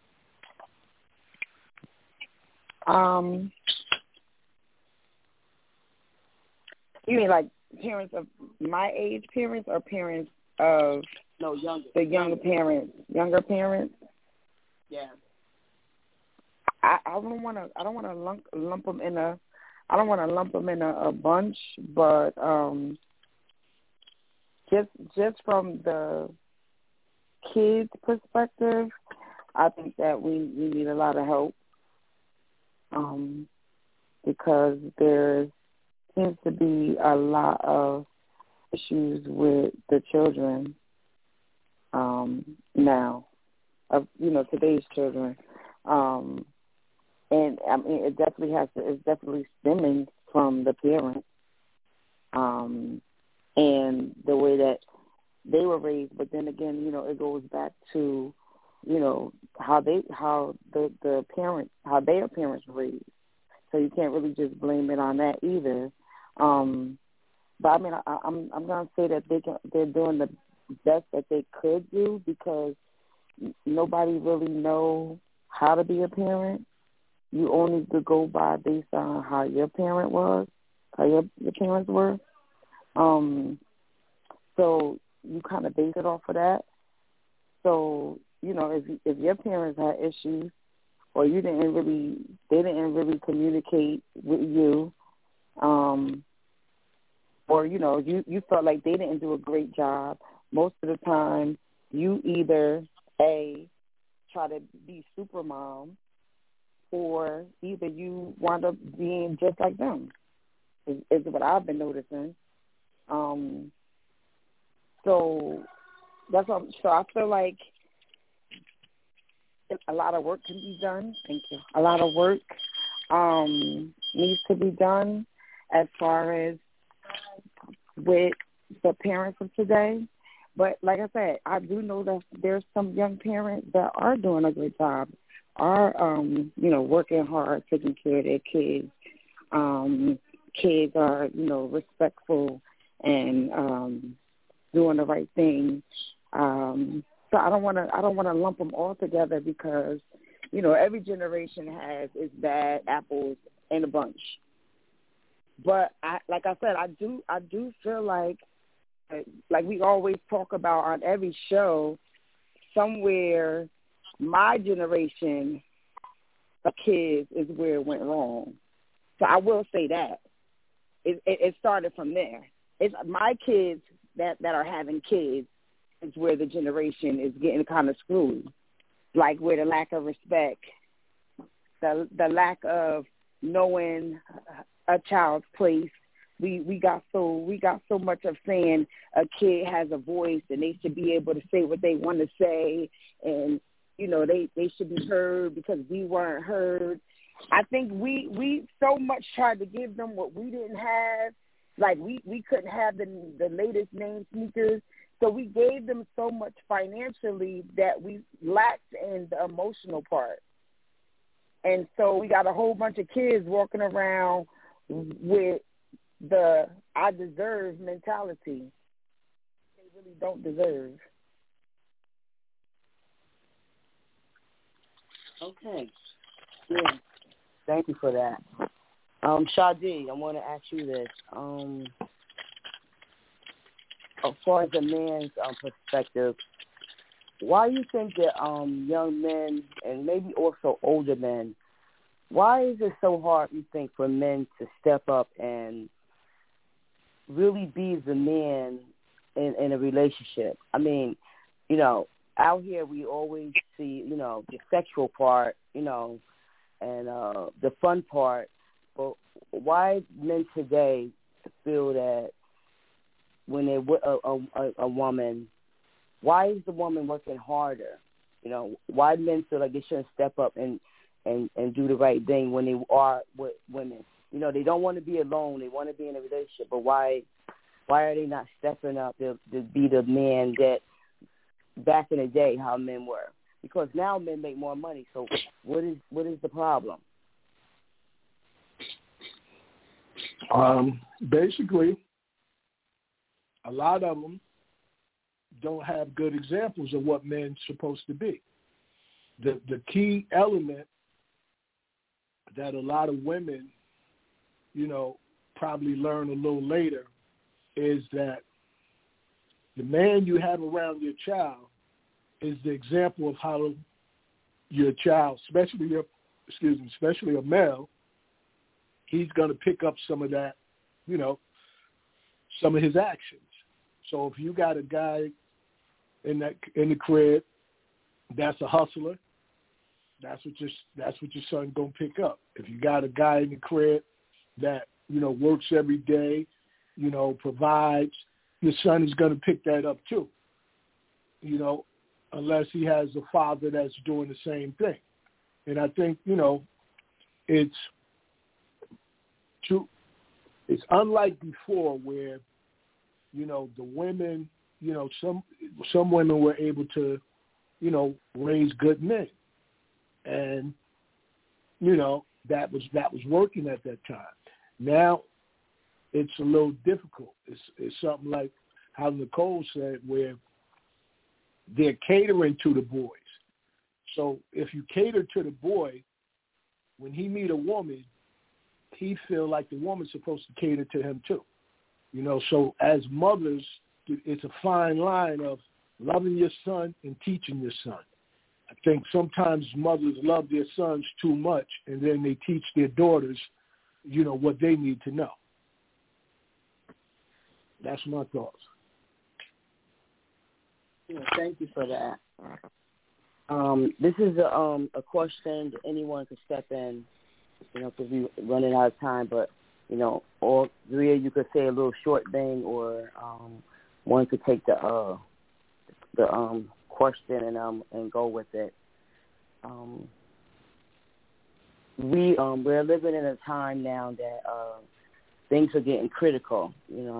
You mean like parents of my age parents, or parents of younger? The younger parents? Younger parents? Yeah. I don't want to lump them in a. I don't want to lump them in a bunch, but just from the kids' perspective, I think that we need a lot of help because there seems to be a lot of issues with the children now, of today's children. And I mean, it's definitely stemming from the parents, and the way that they were raised. But then again, it goes back to, how their parents were raised. So you can't really just blame it on that either. But I mean, I'm gonna say that they're doing the best that they could do, because nobody really know how to be a parent. You only could go by based on how your parent was, how your parents were. So you kind of base it off of that. So, if your parents had issues, or they didn't really communicate with you, or you felt like they didn't do a great job, most of the time you either try to be super mom, or either you wind up being just like them, is what I've been noticing. So that's what. So I feel like a lot of work can be done. Thank you. A lot of work needs to be done as far as with the parents of today. But like I said, I do know that there's some young parents that are doing a great job, are working hard, taking care of their kids. Kids are respectful and doing the right thing. So I don't want to lump them all together, because every generation has its bad apples in a bunch. But like I said, I do feel like we always talk about on every show, somewhere my generation of kids is where it went wrong. So I will say that it started from there. It's my kids that are having kids is where the generation is getting kind of screwed, like where the lack of respect, the lack of knowing a child's place. We got so much of saying a kid has a voice and they should be able to say what they want to say, and they should be heard because we weren't heard. I think we so much tried to give them what we didn't have. Like we couldn't have the latest name sneakers, so we gave them so much financially that we lacked in the emotional part. And so we got a whole bunch of kids walking around with the I deserve mentality. They really don't deserve. Okay. Yeah. Thank you for that. Shadi, I want to ask you this. As far as a man's perspective, why do you think that young men and maybe also older men, why is it so hard, you think, for men to step up and really be the man in a relationship? I mean, out here we always see, the sexual part, and the fun part. But why men today feel that when they're with a woman, why is the woman working harder? Why men feel like they shouldn't step up and do the right thing when they are with women? They don't want to be alone. They want to be in a relationship. But why are they not stepping up to be the man that back in the day how men were? Because now men make more money. So what is the problem? Basically, a lot of them don't have good examples of what men's supposed to be. The key element that a lot of women, probably learn a little later is that the man you have around your child is the example of how your child, especially especially a male, he's going to pick up some of that, some of his actions. So if you got a guy in the crib that's a hustler, that's what your son gonna pick up. If you got a guy in the crib that works every day, provides, your son is gonna pick that up too. Unless he has a father that's doing the same thing. And I think it's true. It's unlike before where the women, some women were able to raise good men. And, that was working at that time. Now it's a little difficult. It's something like how Nicole said, where they're catering to the boys. So if you cater to the boy, when he meet a woman, he feel like the woman's supposed to cater to him too. So as mothers, it's a fine line of loving your son and teaching your son. I think sometimes mothers love their sons too much, and then they teach their daughters, what they need to know. That's my thoughts. Yeah, thank you for that. This is a question that anyone could step in, because we're running out of time, but, all three of you could say a little short thing, or one could take the question and go with it. We're living in a time now that things are getting critical.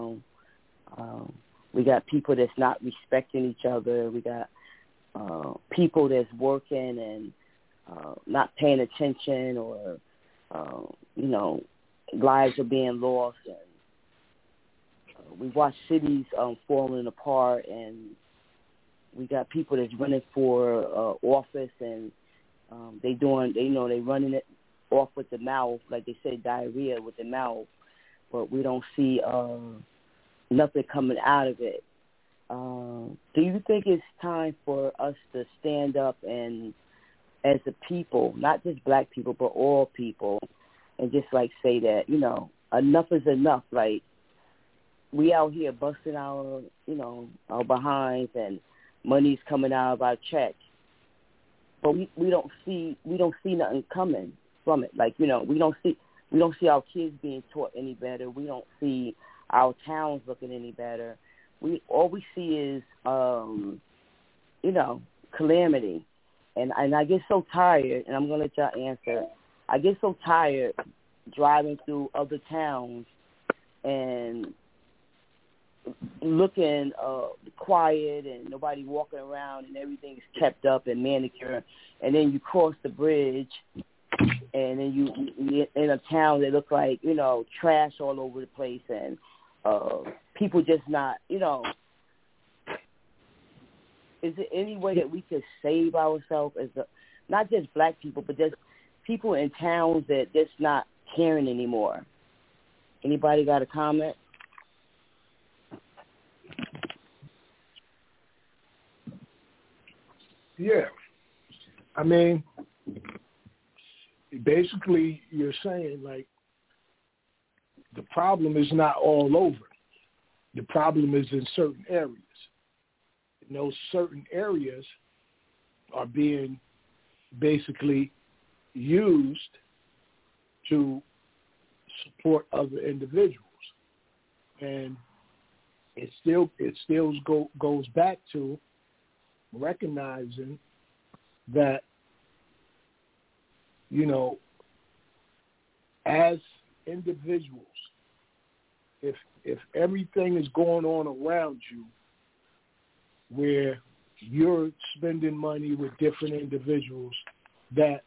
We got people that's not respecting each other. We got people that's working and not paying attention, or lives are being lost, and we watch cities falling apart, and we got people that's running for office, and they running it off with the mouth, like they say, diarrhea with the mouth, but we don't see nothing coming out of it. Do you think it's time for us to stand up and, as a people, not just black people, but all people, and just say that, enough is enough? Like, we out here busting our behinds, and money's coming out of our checks, but we don't see nothing coming from it. Like, we don't see our kids being taught any better. We don't see our towns looking any better. All we see is calamity. And I get so tired, and I'm gonna let y'all answer. I get so tired driving through other towns and looking quiet, and nobody walking around, and everything's kept up and manicured, and then you cross the bridge, and then you in a town that looks like trash all over the place, and people just not Is there any way that we could save ourselves as not just black people, but just people in towns that just not caring anymore? Anybody got a comment? Yeah. I mean, basically you're saying, the problem is not all over. The problem is in certain areas. And those certain areas are being basically used to support other individuals. And it still goes back to recognizing that, as individuals, if everything is going on around you where you're spending money with different individuals that,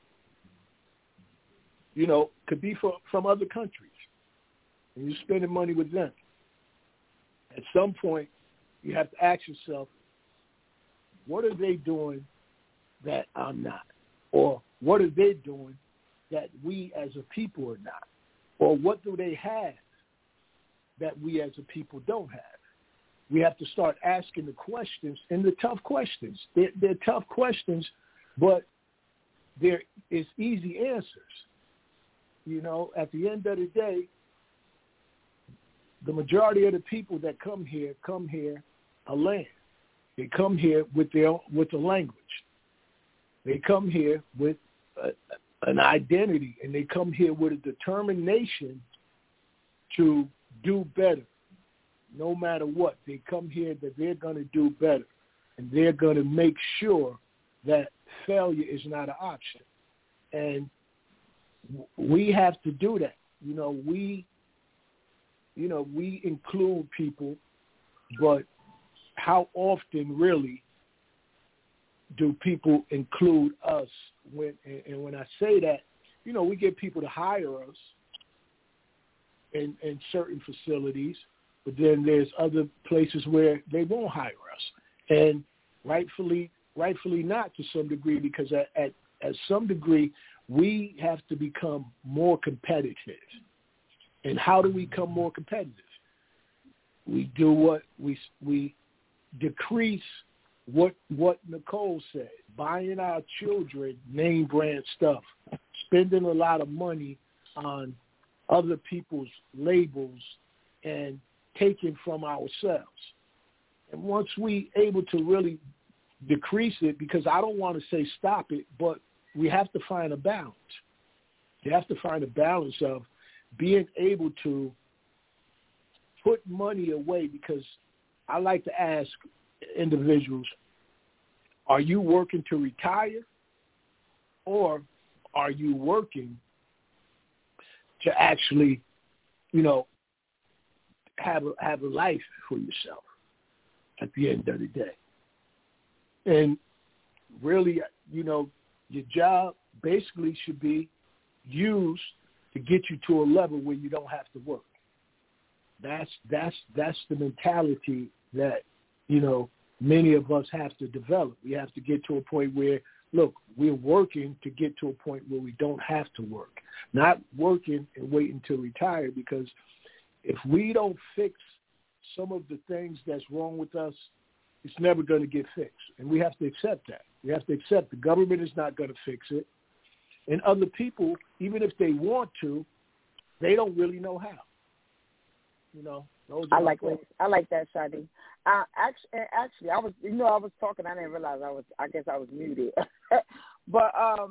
could be from other countries, and you're spending money with them, at some point you have to ask yourself, what are they doing that I'm not? Or what are they doing that we as a people are not? Or what do they have that we as a people don't have? We have to start asking the questions, and the tough questions. They're tough questions, but there is easy answers. You know, at the end of the day, the majority of the people that come here are land. They come here with a language. They come here with an identity, and they come here with a determination to do better, no matter what. They come here that they're going to do better, and they're going to make sure that failure is not an option. And we have to do that. We include people, but how often really do people include us? When I say that, we get people to hire us in certain facilities, but then there's other places where they won't hire us, and rightfully not to some degree, because at some degree we have to become more competitive. And how do we become more competitive? We do what we decrease what Nicole said, buying our children name brand stuff, spending a lot of money on other people's labels, and taking from ourselves. And once we able to really decrease it, because I don't want to say stop it, but we have to find a balance. You have to find a balance of being able to put money away, because I like to ask individuals, are you working to retire, or are you working to actually, have a life for yourself at the end of the day? And really, your job basically should be used to get you to a level where you don't have to work. That's the mentality that, many of us have to develop. We have to get to a point where, look, we're working to get to a point where we don't have to work. Not working and waiting to retire, because if we don't fix some of the things that's wrong with us, it's never going to get fixed. And we have to accept that. We have to accept the government is not going to fix it. And other people, even if they want to, they don't really know how. I like that, Shadi. Actually, I was talking. I didn't realize I guess I was muted. But I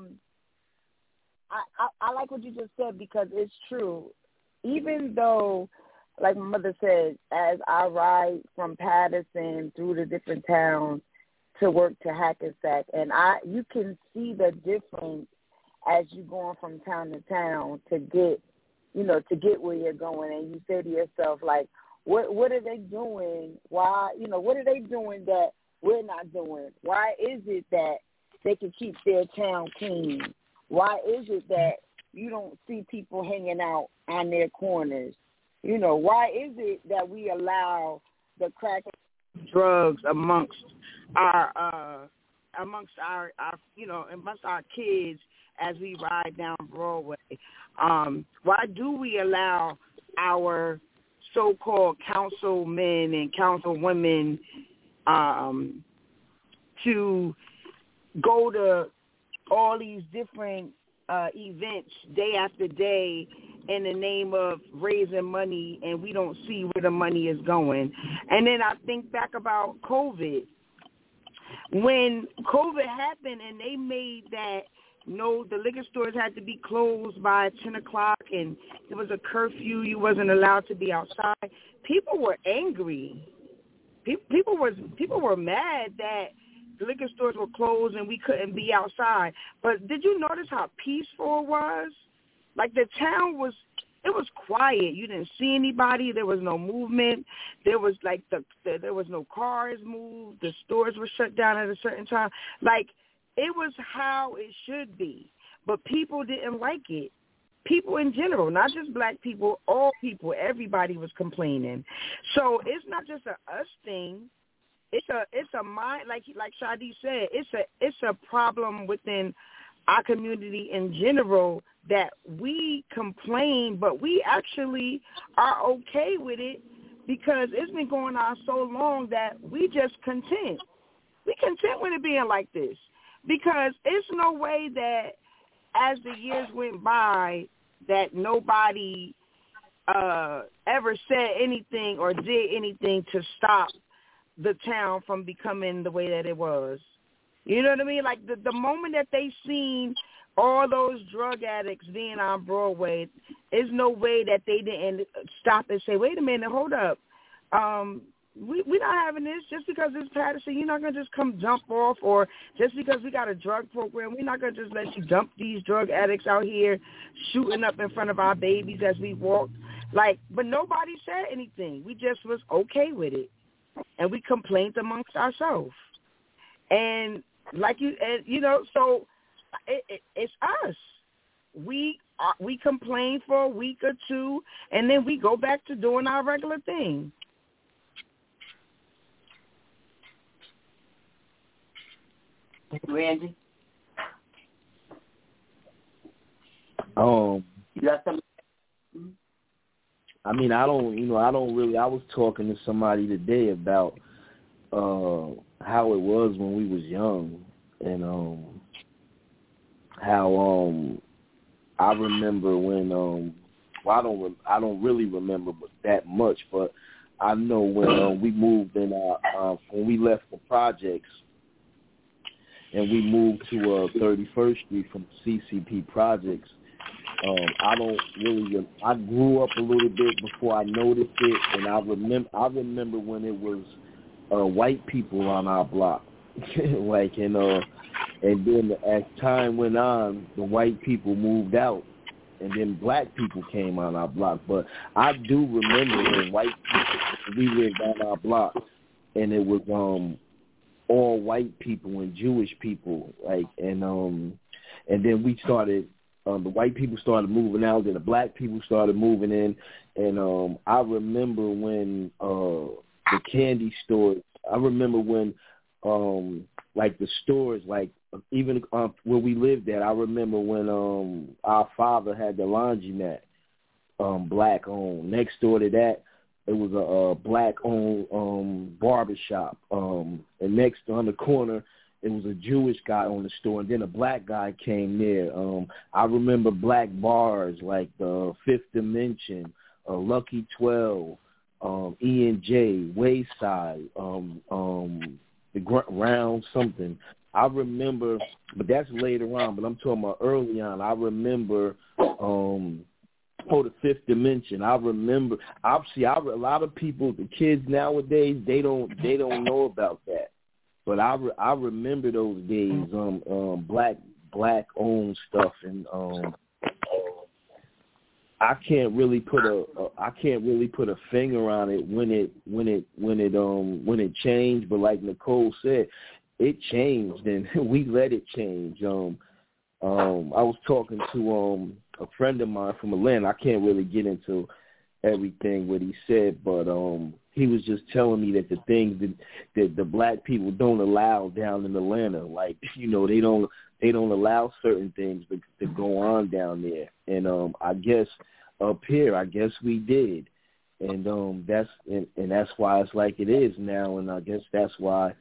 like what you just said, because it's true. Even though, like my mother said, as I ride from Patterson through the different towns to work to Hackensack, and you can see the difference as you going from town to town to get where you're going, and you say to yourself, like, what are they doing? Why, what are they doing that we're not doing? Why is it that they can keep their town clean? Why is it that you don't see people hanging out on their corners? Why is it that we allow the crack drugs amongst our kids as we ride down Broadway? Why do we allow our so-called councilmen and councilwomen to go to all these different events day after day in the name of raising money, and we don't see where the money is going? And then I think back about COVID. When COVID happened and they made that, the liquor stores had to be closed by 10 o'clock, and there was a curfew. You wasn't allowed to be outside. People were angry. People were mad that the liquor stores were closed and we couldn't be outside. But did you notice how peaceful it was? Like, the town was quiet. You didn't see anybody. There was no movement. There was there was no cars moved. The stores were shut down at a certain time. Like, it was how it should be. But people didn't like it. People in general, not just black people, all people, everybody was complaining. So it's not just a us thing. It's a mind, like Shadi said, it's a problem within our community in general, that we complain, but we actually are okay with it, because it's been going on so long that we just content. We content with it being like this. because it's no way that as the years went by that nobody ever said anything or did anything to stop the town from becoming the way that it was. You know what I mean? Like the moment that they seen all those drug addicts being on Broadway, there's no way that they didn't stop and say, wait a minute, hold up. We're not having this just because it's Patterson. You're not going to just come jump off, or just because we got a drug program, we're not going to just let you dump these drug addicts out here shooting up in front of our babies as we walk. Like, but nobody said anything. We just was okay with it. And we complained amongst ourselves. And like you know, so it's us. We complain for a week or two, and then we go back to doing our regular thing. Randy? You got something? I mean, I was talking to somebody today about how it was when we was young, and how I remember when I don't really remember that much, but I know when we moved in when we left the projects and we moved to 31st Street from CCP projects. I grew up a little bit before I noticed it, and I remember when it was white people on our block, like, and then as time went on, the white people moved out, and then black people came on our block. But I do remember when white people, we lived on our block, and it was all white people and Jewish people, like, and then we started. The white people started moving out, then the black people started moving in, and I remember when the candy stores. I remember when like the stores, like even where we lived at. I remember when our father had the laundromat, black owned. Next door to that, it was a black owned barbershop, and next on the corner, it was a Jewish guy on the store, and then a black guy came there. I remember black bars like the Fifth Dimension, Lucky 12, E&J, Wayside, the Round something. I remember, but that's later on, but I'm talking about early on. I remember, the Fifth Dimension. I remember, obviously, a lot of people, the kids nowadays, they don't know about that. But I remember those days, black owned stuff, and I can't really put a finger on it when it changed. But like Nicole said, it changed, and we let it change. I was talking to a friend of mine from Atlanta. I can't really get into everything what he said, but he was just telling me that the things that the black people don't allow down in Atlanta, like, you know, they don't allow certain things to go on down there, and I guess up here, I guess we did, and that's why it's like it is now, and I guess that's why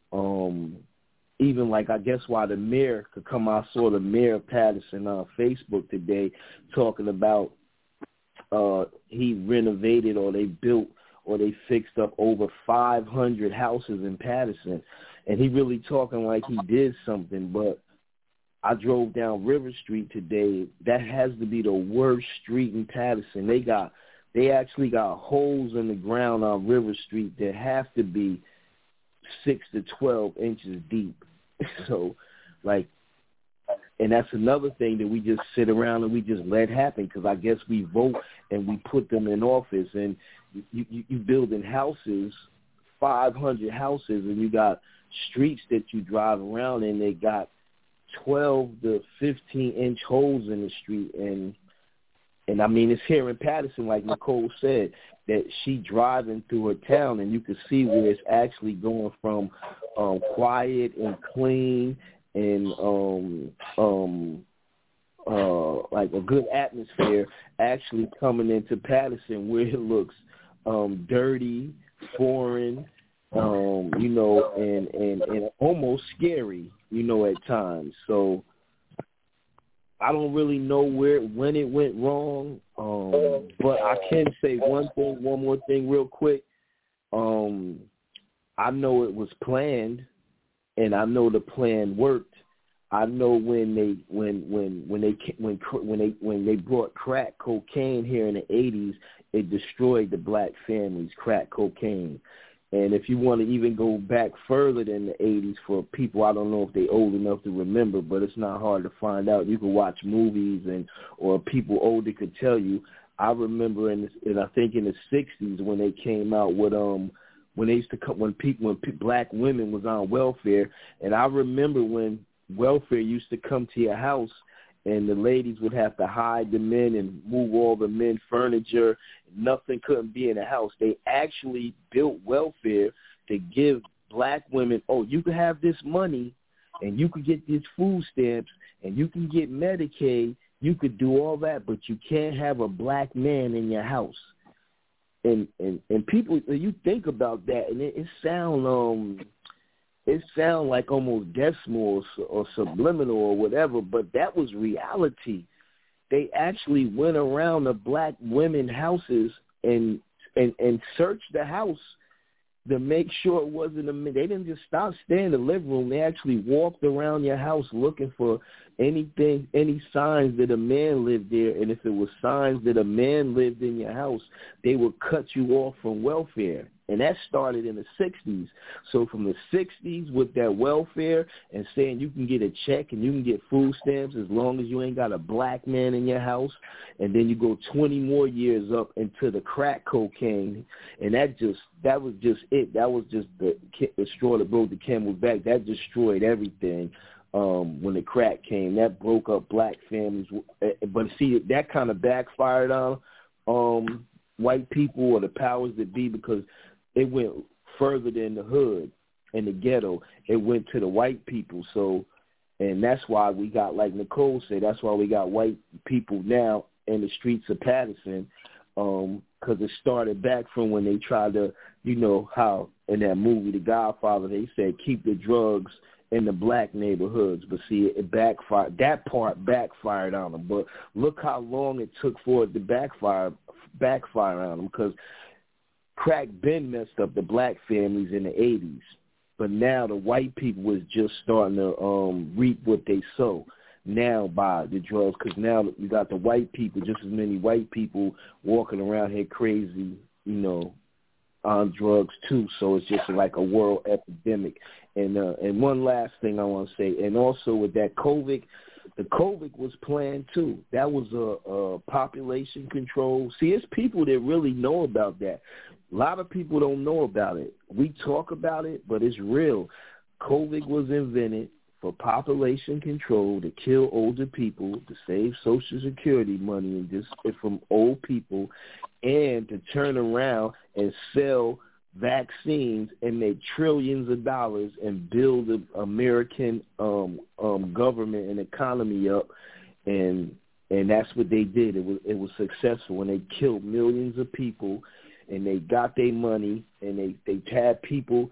even like I guess why the mayor could come out. I saw the mayor of Patterson on Facebook today talking about he renovated or they built or they fixed up over 500 houses in Patterson, and he really talking like he did something. But I drove down River Street today. That has to be the worst street in Patterson. They actually got holes in the ground on River Street that have to be 6 to 12 inches deep. So, like, and that's another thing that we just sit around and we just let happen, because I guess we vote and we put them in office, and you building houses, 500 houses, and you got streets that you drive around and they got 12 to 15-inch holes in the street, and I mean, it's here in Patterson, like Nicole said, that she driving through her town, and you can see where it's actually going from quiet and clean and like a good atmosphere, actually coming into Patterson where it looks dirty, foreign, you know, and almost scary. at times. So I don't really know when it went wrong, but I can say one more thing real quick. I know it was planned, and I know the plan worked. I know when they brought crack cocaine here in the 80s, it destroyed the black families, crack cocaine. And if you want to even go back further than the 80s for people, I don't know if they're old enough to remember, but it's not hard to find out. You can watch movies or people older could tell you. I remember I think in the 60s when they came out with when they used to come, when black women was on welfare, and I remember when welfare used to come to your house and the ladies would have to hide the men and move all the men furniture. Nothing couldn't be in the house. They actually built welfare to give black women, you can have this money and you can get these food stamps and you can get Medicaid. You could do all that, but you can't have a black man in your house. And people, you think about that, and it sounds like almost decimal or subliminal or whatever, but that was reality. They actually went around the black women's houses and searched the house to make sure it wasn't they didn't just stay in the living room. They actually walked around your house looking for anything, any signs that a man lived there. And if it was signs that a man lived in your house, they would cut you off from welfare. And that started in the 60s. So from the 60s with that welfare and saying you can get a check and you can get food stamps as long as you ain't got a black man in your house, and then you go 20 more years up into the crack cocaine, and that was just it. That was just the straw that broke the camel's back. That destroyed everything. When the crack came, that broke up black families. But see, that kind of backfired on white people or the powers that be, because it went further than the hood and the ghetto. It went to the white people. So, and that's why we got, like Nicole said, that's why we got white people now in the streets of Patterson, because it started back from when they tried to, how in that movie, The Godfather, they said keep the drugs in the black neighborhoods. But see, it backfired. That part backfired on them. But look how long it took for it to backfire on them, because crack been messed up the black families in the 80s, but now the white people was just starting to reap what they sow now by the drugs, because now you got the white people, just as many white people walking around here crazy, on drugs too. So it's just like a world epidemic. And one last thing I want to say, and also with that COVID, the COVID was planned too. That was a population control. See, it's people that really know about that. A lot of people don't know about it. We talk about it, but it's real. COVID was invented for population control, to kill older people, to save Social Security money and just from old people, and to turn around and sell vaccines and make trillions of dollars and build the American government and economy up, and that's what they did. It was successful, and they killed millions of people, and they got their money, and they had people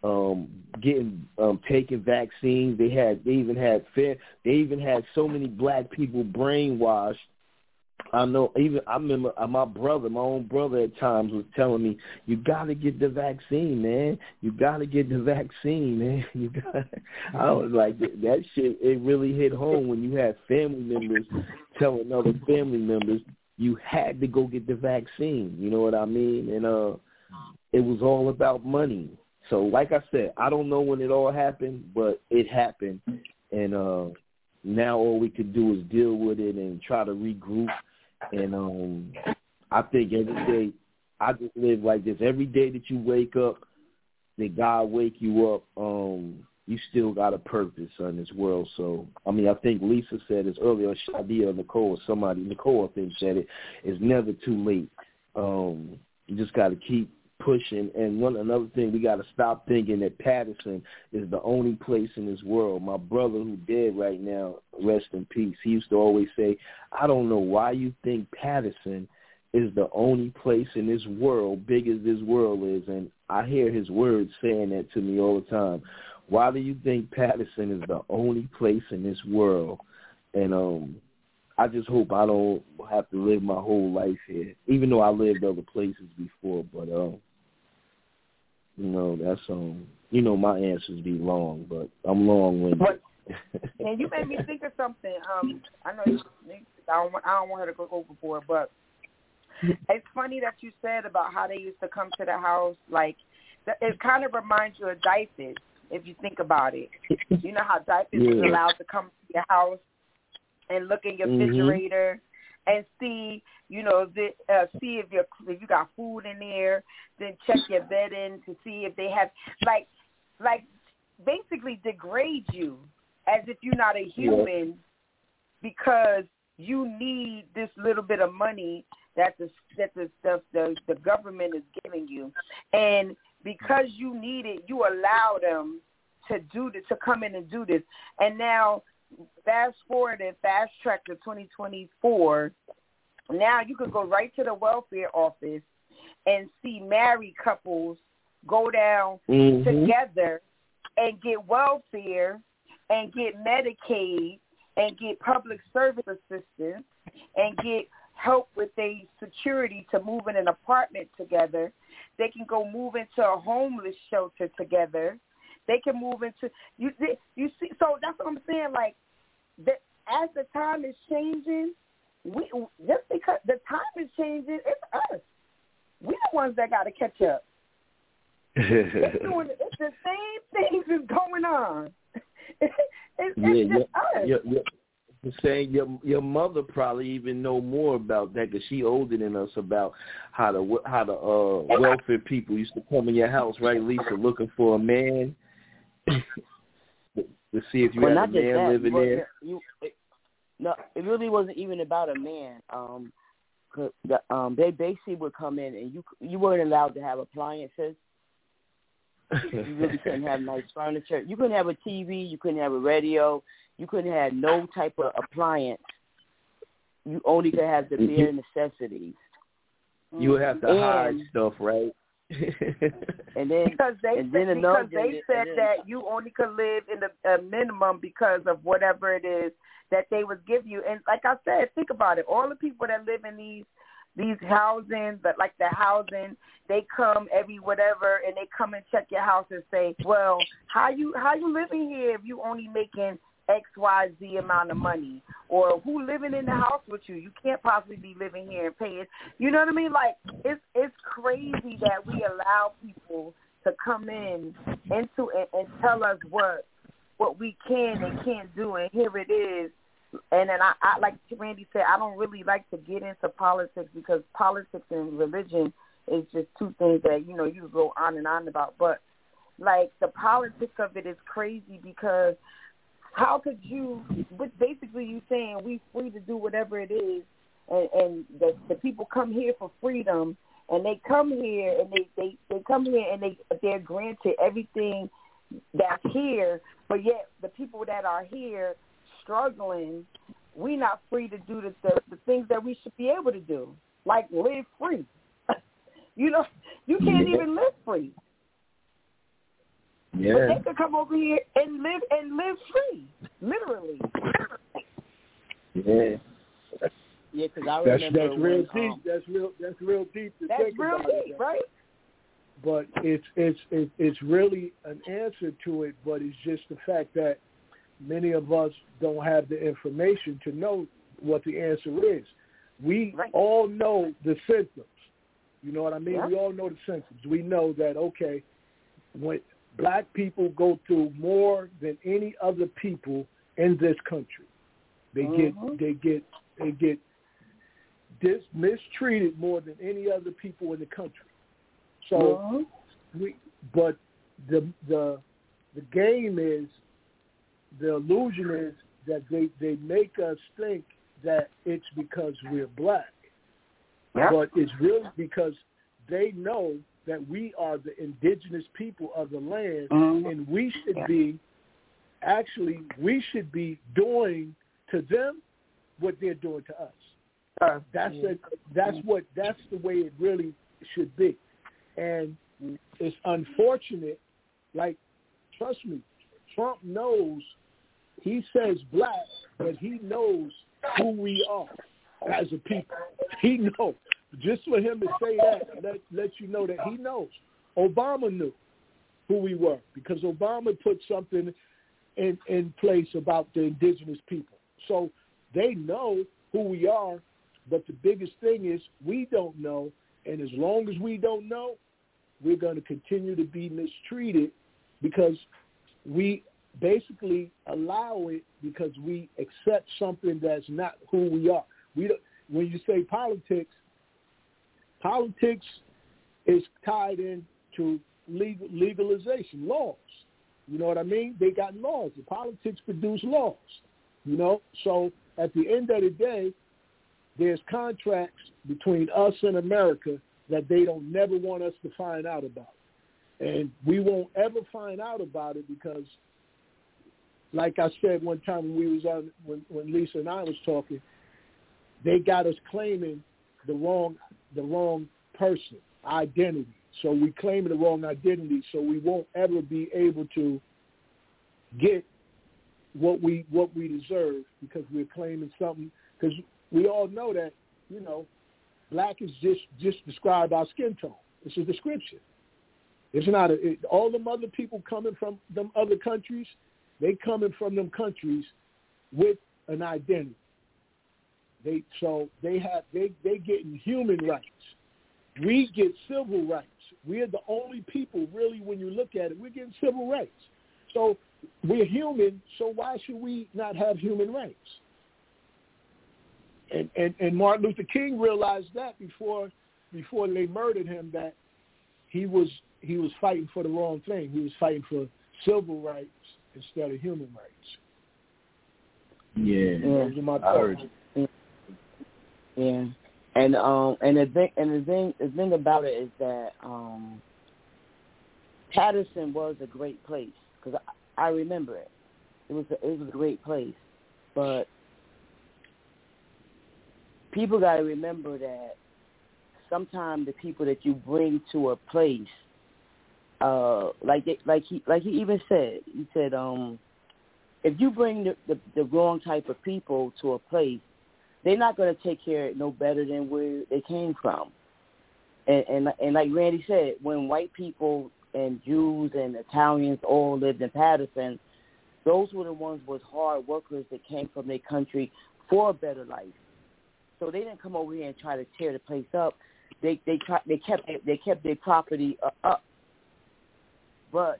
taking vaccines. They even had so many black people brainwashed. I remember my own brother at times was telling me, you got to get the vaccine, man. You got to get the vaccine, man. I was like, that shit, it really hit home when you had family members telling other family members you had to go get the vaccine. You know what I mean? And it was all about money. So like I said, I don't know when it all happened, but it happened. And now all we could do is deal with it and try to regroup. And I think every day, I just live like this. Every day that you wake up, that God wake you up, you still got a purpose in this world. So, I mean, I think Lisa said this earlier, Shadia or Nicole or Nicole I think said it, it's never too late. You just got to keep pushing. And another thing, we got to stop thinking that Patterson is the only place in this world. My brother, who dead right now, rest in peace, he used to always say, I don't know why you think Patterson is the only place in this world, big as this world is. And I hear his words saying that to me all the time. Why do you think Patterson is the only place in this world? And I just hope I don't have to live my whole life here, even though I lived other places before. But that's my answers be long, but I'm long-winded. And you made me think of something. I know I don't want her to go overboard, but it's funny that you said about how they used to come to the house. Like, it kind of reminds you of diapers, if you think about it. You know how diapers is allowed to come to your house and look in your refrigerator and see, see if you got food in there, then check your bed in to see if they have, like basically degrade you as if you're not a human because you need this little bit of money that the government is giving you. And because you need it, you allow them to do this, to come in and do this. And now fast forward and fast track to 2024, now you could go right to the welfare office and see married couples go down together and get welfare and get Medicaid and get public service assistance and get help with their security to move in an apartment together. They can go move into a homeless shelter together. They can move into you see. So that's what I'm saying. Like, as the time is changing, just because the time is changing, it's us. We the ones that got to catch up. It's the same things is going on. It's just us. You're saying your mother probably even know more about that because she older than us about how the welfare people used to come in your house, right, Lisa, looking for a man to see if you had a man living there. No, it really wasn't even about a man. They basically would come in and you weren't allowed to have appliances. You really couldn't have nice furniture. You couldn't have a TV. You couldn't have a radio. You couldn't have no type of appliance. You only could have the bare necessities. You would have to hide stuff, right? And then because they said that you only could live in the minimum because of whatever it is that they would give you. And like I said, think about it. All the people that live in these housing, but like the housing, they come every whatever, and they come and check your house and say, well, how you living here if you only making XYZ amount of money, or who living in the house with you? You can't possibly be living here and paying. You know what I mean? Like, it's crazy that we allow people to come into it and tell us what we can and can't do, and here it is. And then I like Randy said, I don't really like to get into politics because politics and religion is just two things that, you can go on and on about. But, like, the politics of it is crazy because how could you, but basically you saying we free to do whatever it is, and the people come here for freedom, and they come here and they come here and they're granted everything that's here, but yet the people that are here struggling, we not free to do the things that we should be able to do, like live free. You can't even live free. Yeah. But they could come over here and live free, literally. Yeah. Yeah, because I remember that's real deep. That's real deep to think about. That's real deep, right? But it's really an answer to it. But it's just the fact that many of us don't have the information to know what the answer is. We all know the symptoms. You know what I mean? Yeah. We all know the symptoms. We know that, okay, when black people go through more than any other people in this country. They get mistreated more than any other people in the country. So but the game is, the illusion is that they make us think that it's because we're black. Yeah. But it's really because they know that we are the indigenous people of the land, and we should be doing to them what they're doing to us. That's the way it really should be. And it's unfortunate, like, trust me, Trump knows, he says black, but he knows who we are as a people. He knows. Just for him to say that, let you know that he knows. Obama knew who we were because Obama put something in place about the indigenous people. So they know who we are, but the biggest thing is we don't know, and as long as we don't know, we're going to continue to be mistreated because we basically allow it because we accept something that's not who we are. We don't, when you say politics is tied into legalization, laws. You know what I mean? They got laws. The politics produce laws, you know? So at the end of the day, there's contracts between us and America that they don't never want us to find out about. And we won't ever find out about it because, like I said one time when we was on, when Lisa and I was talking, they got us claiming the wrong person, identity. So we claim the wrong identity, so we won't ever be able to get what we deserve because we're claiming something. Because we all know that, you know, black is just described our skin tone. It's a description. It's not all them other people coming from them other countries. They coming from them countries with an identity. They getting human rights. We get civil rights. We're the only people, really, when you look at it, we're getting civil rights. So we're human, so why should we not have human rights? And Martin Luther King realized that before they murdered him, that he was fighting for the wrong thing. He was fighting for civil rights instead of human rights. Yeah. Those are my thoughts. I heard you. Yeah. And the thing about it is that Patterson was a great place because I remember it. It was a great place, but people got to remember that sometimes the people that you bring to a place, like he even said, if you bring the wrong type of people to a place, they're not going to take care of it no better than where they came from. And like Randy said, when white people and Jews and Italians all lived in Patterson, those were the ones was hard workers that came from their country for a better life. So they didn't come over here and try to tear the place up. They kept their property up. But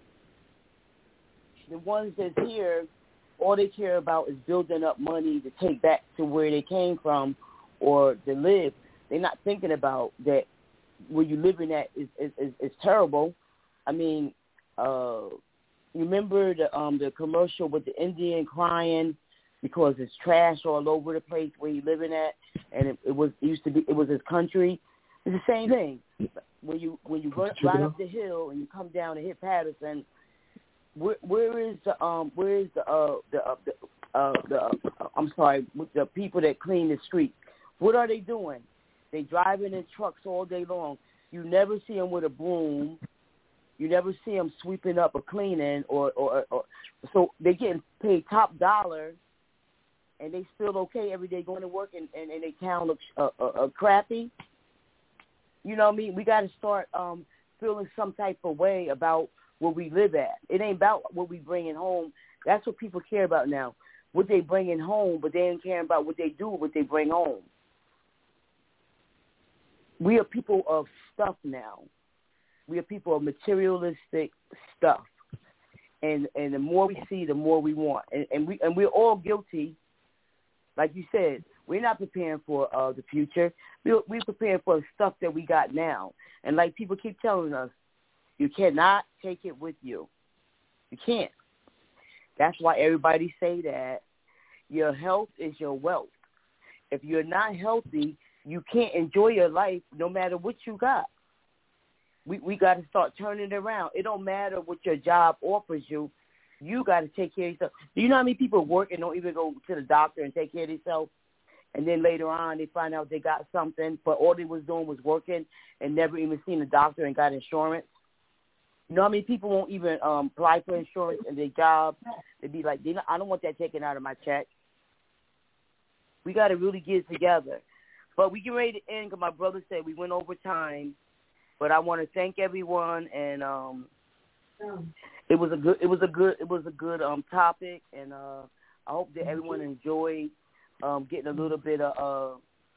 the ones that's here, all they care about is building up money to take back to where they came from or to live. They're not thinking about that where you're living at is terrible. I mean, you remember the commercial with the Indian crying because it's trash all over the place where he's living at, and it was his country. It's the same thing. When you ride up the hill and you come down and hit Patterson, where is the people that clean the street? What are they doing? They driving in trucks all day long. You never see them with a broom. You never see them sweeping up or cleaning, or so they're getting paid top dollar, and they still okay every day going to work, and they town looks crappy. You know what I mean? We got to start feeling some type of way about where we live at. It ain't about what we bringing home. That's what people care about now, what they bringing home, but they ain't caring about what they do, what they bring home. We are people of stuff now. We are people of materialistic stuff, and the more we see, the more we want, and we're all guilty. Like you said, we're not preparing for the future. We're preparing for the stuff that we got now, and like people keep telling us, you cannot take it with you. You can't. That's why everybody say that your health is your wealth. If you're not healthy, you can't enjoy your life no matter what you got. We got to start turning it around. It don't matter what your job offers you. You got to take care of yourself. Do you know how many people work and don't even go to the doctor and take care of themselves? And then later on they find out they got something, but all they was doing was working and never even seen a doctor and got insurance. You know how many people won't even apply for insurance in their job? They'd be like, I don't want that taken out of my check. We got to really get together. But we get ready to end because my brother said we went over time. But I want to thank everyone, and it was a good topic, and I hope that everyone enjoyed getting a little bit of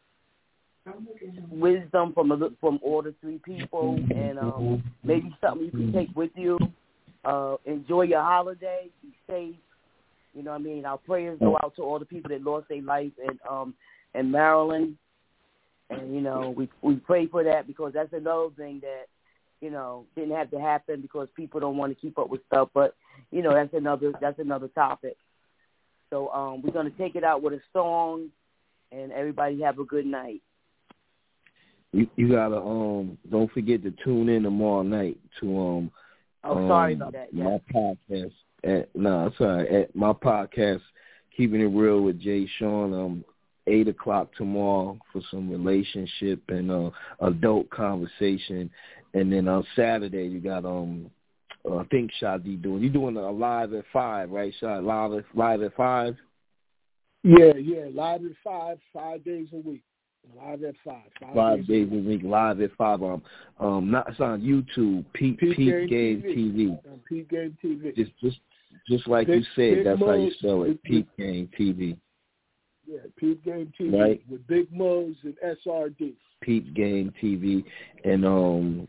wisdom from all the three people, and maybe something you can take with you. Enjoy your holiday. Be safe. You know what I mean? Our prayers go out to all the people that lost their life in Maryland. And, you know, we pray for that because that's another thing that, you know, didn't have to happen because people don't want to keep up with stuff. But, you know, that's another topic. So we're going to take it out with a song, and everybody have a good night. You gotta don't forget to tune in tomorrow night to sorry about that. Yeah. My podcast. At my podcast, Keeping It Real with Jay Sean. 8:00 tomorrow for some relationship and adult conversation, and then on Saturday you got I think Shadi you doing a live at 5, right? Shadi, live at 5. Yeah, live at 5 days a week. Live at 5. 5 days a week, live at 5. It's on YouTube. Peep Game TV. Peep Game TV. Just like you said, that's how you spell it. Peep Game TV. Yeah, Peep Game TV, right? With Big Mo's and SRD. Peep Game TV, and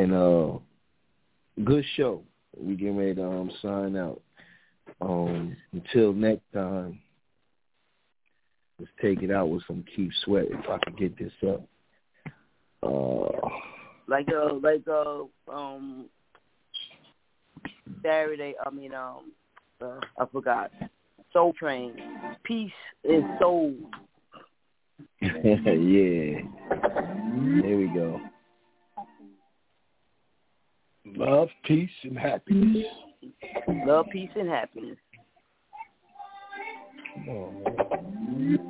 good show. We getting ready to sign out. Until next time, let's take it out with some Keith Sweat if I can get this up. Saturday. I forgot. Soul Train. Peace is soul. Yeah. There we go. Love, peace, and happiness. Love, peace, and happiness. Come on, man.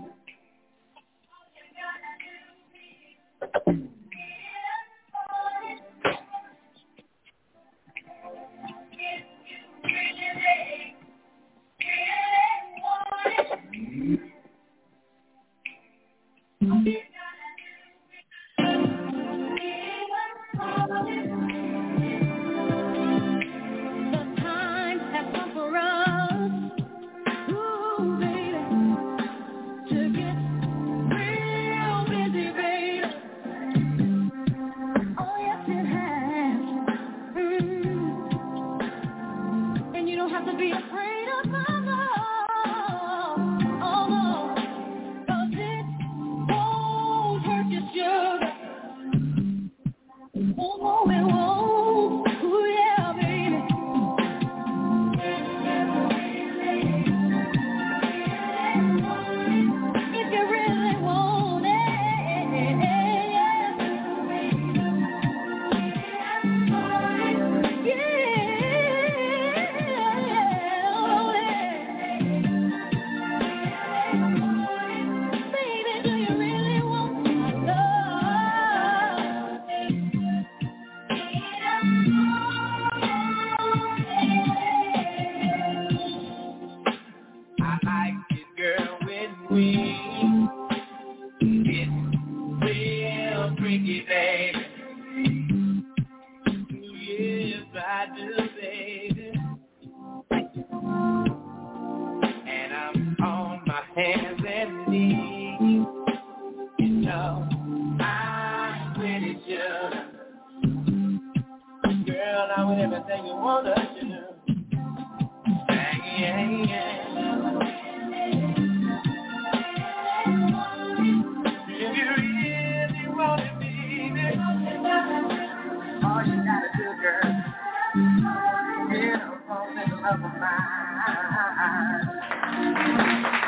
Love of mine.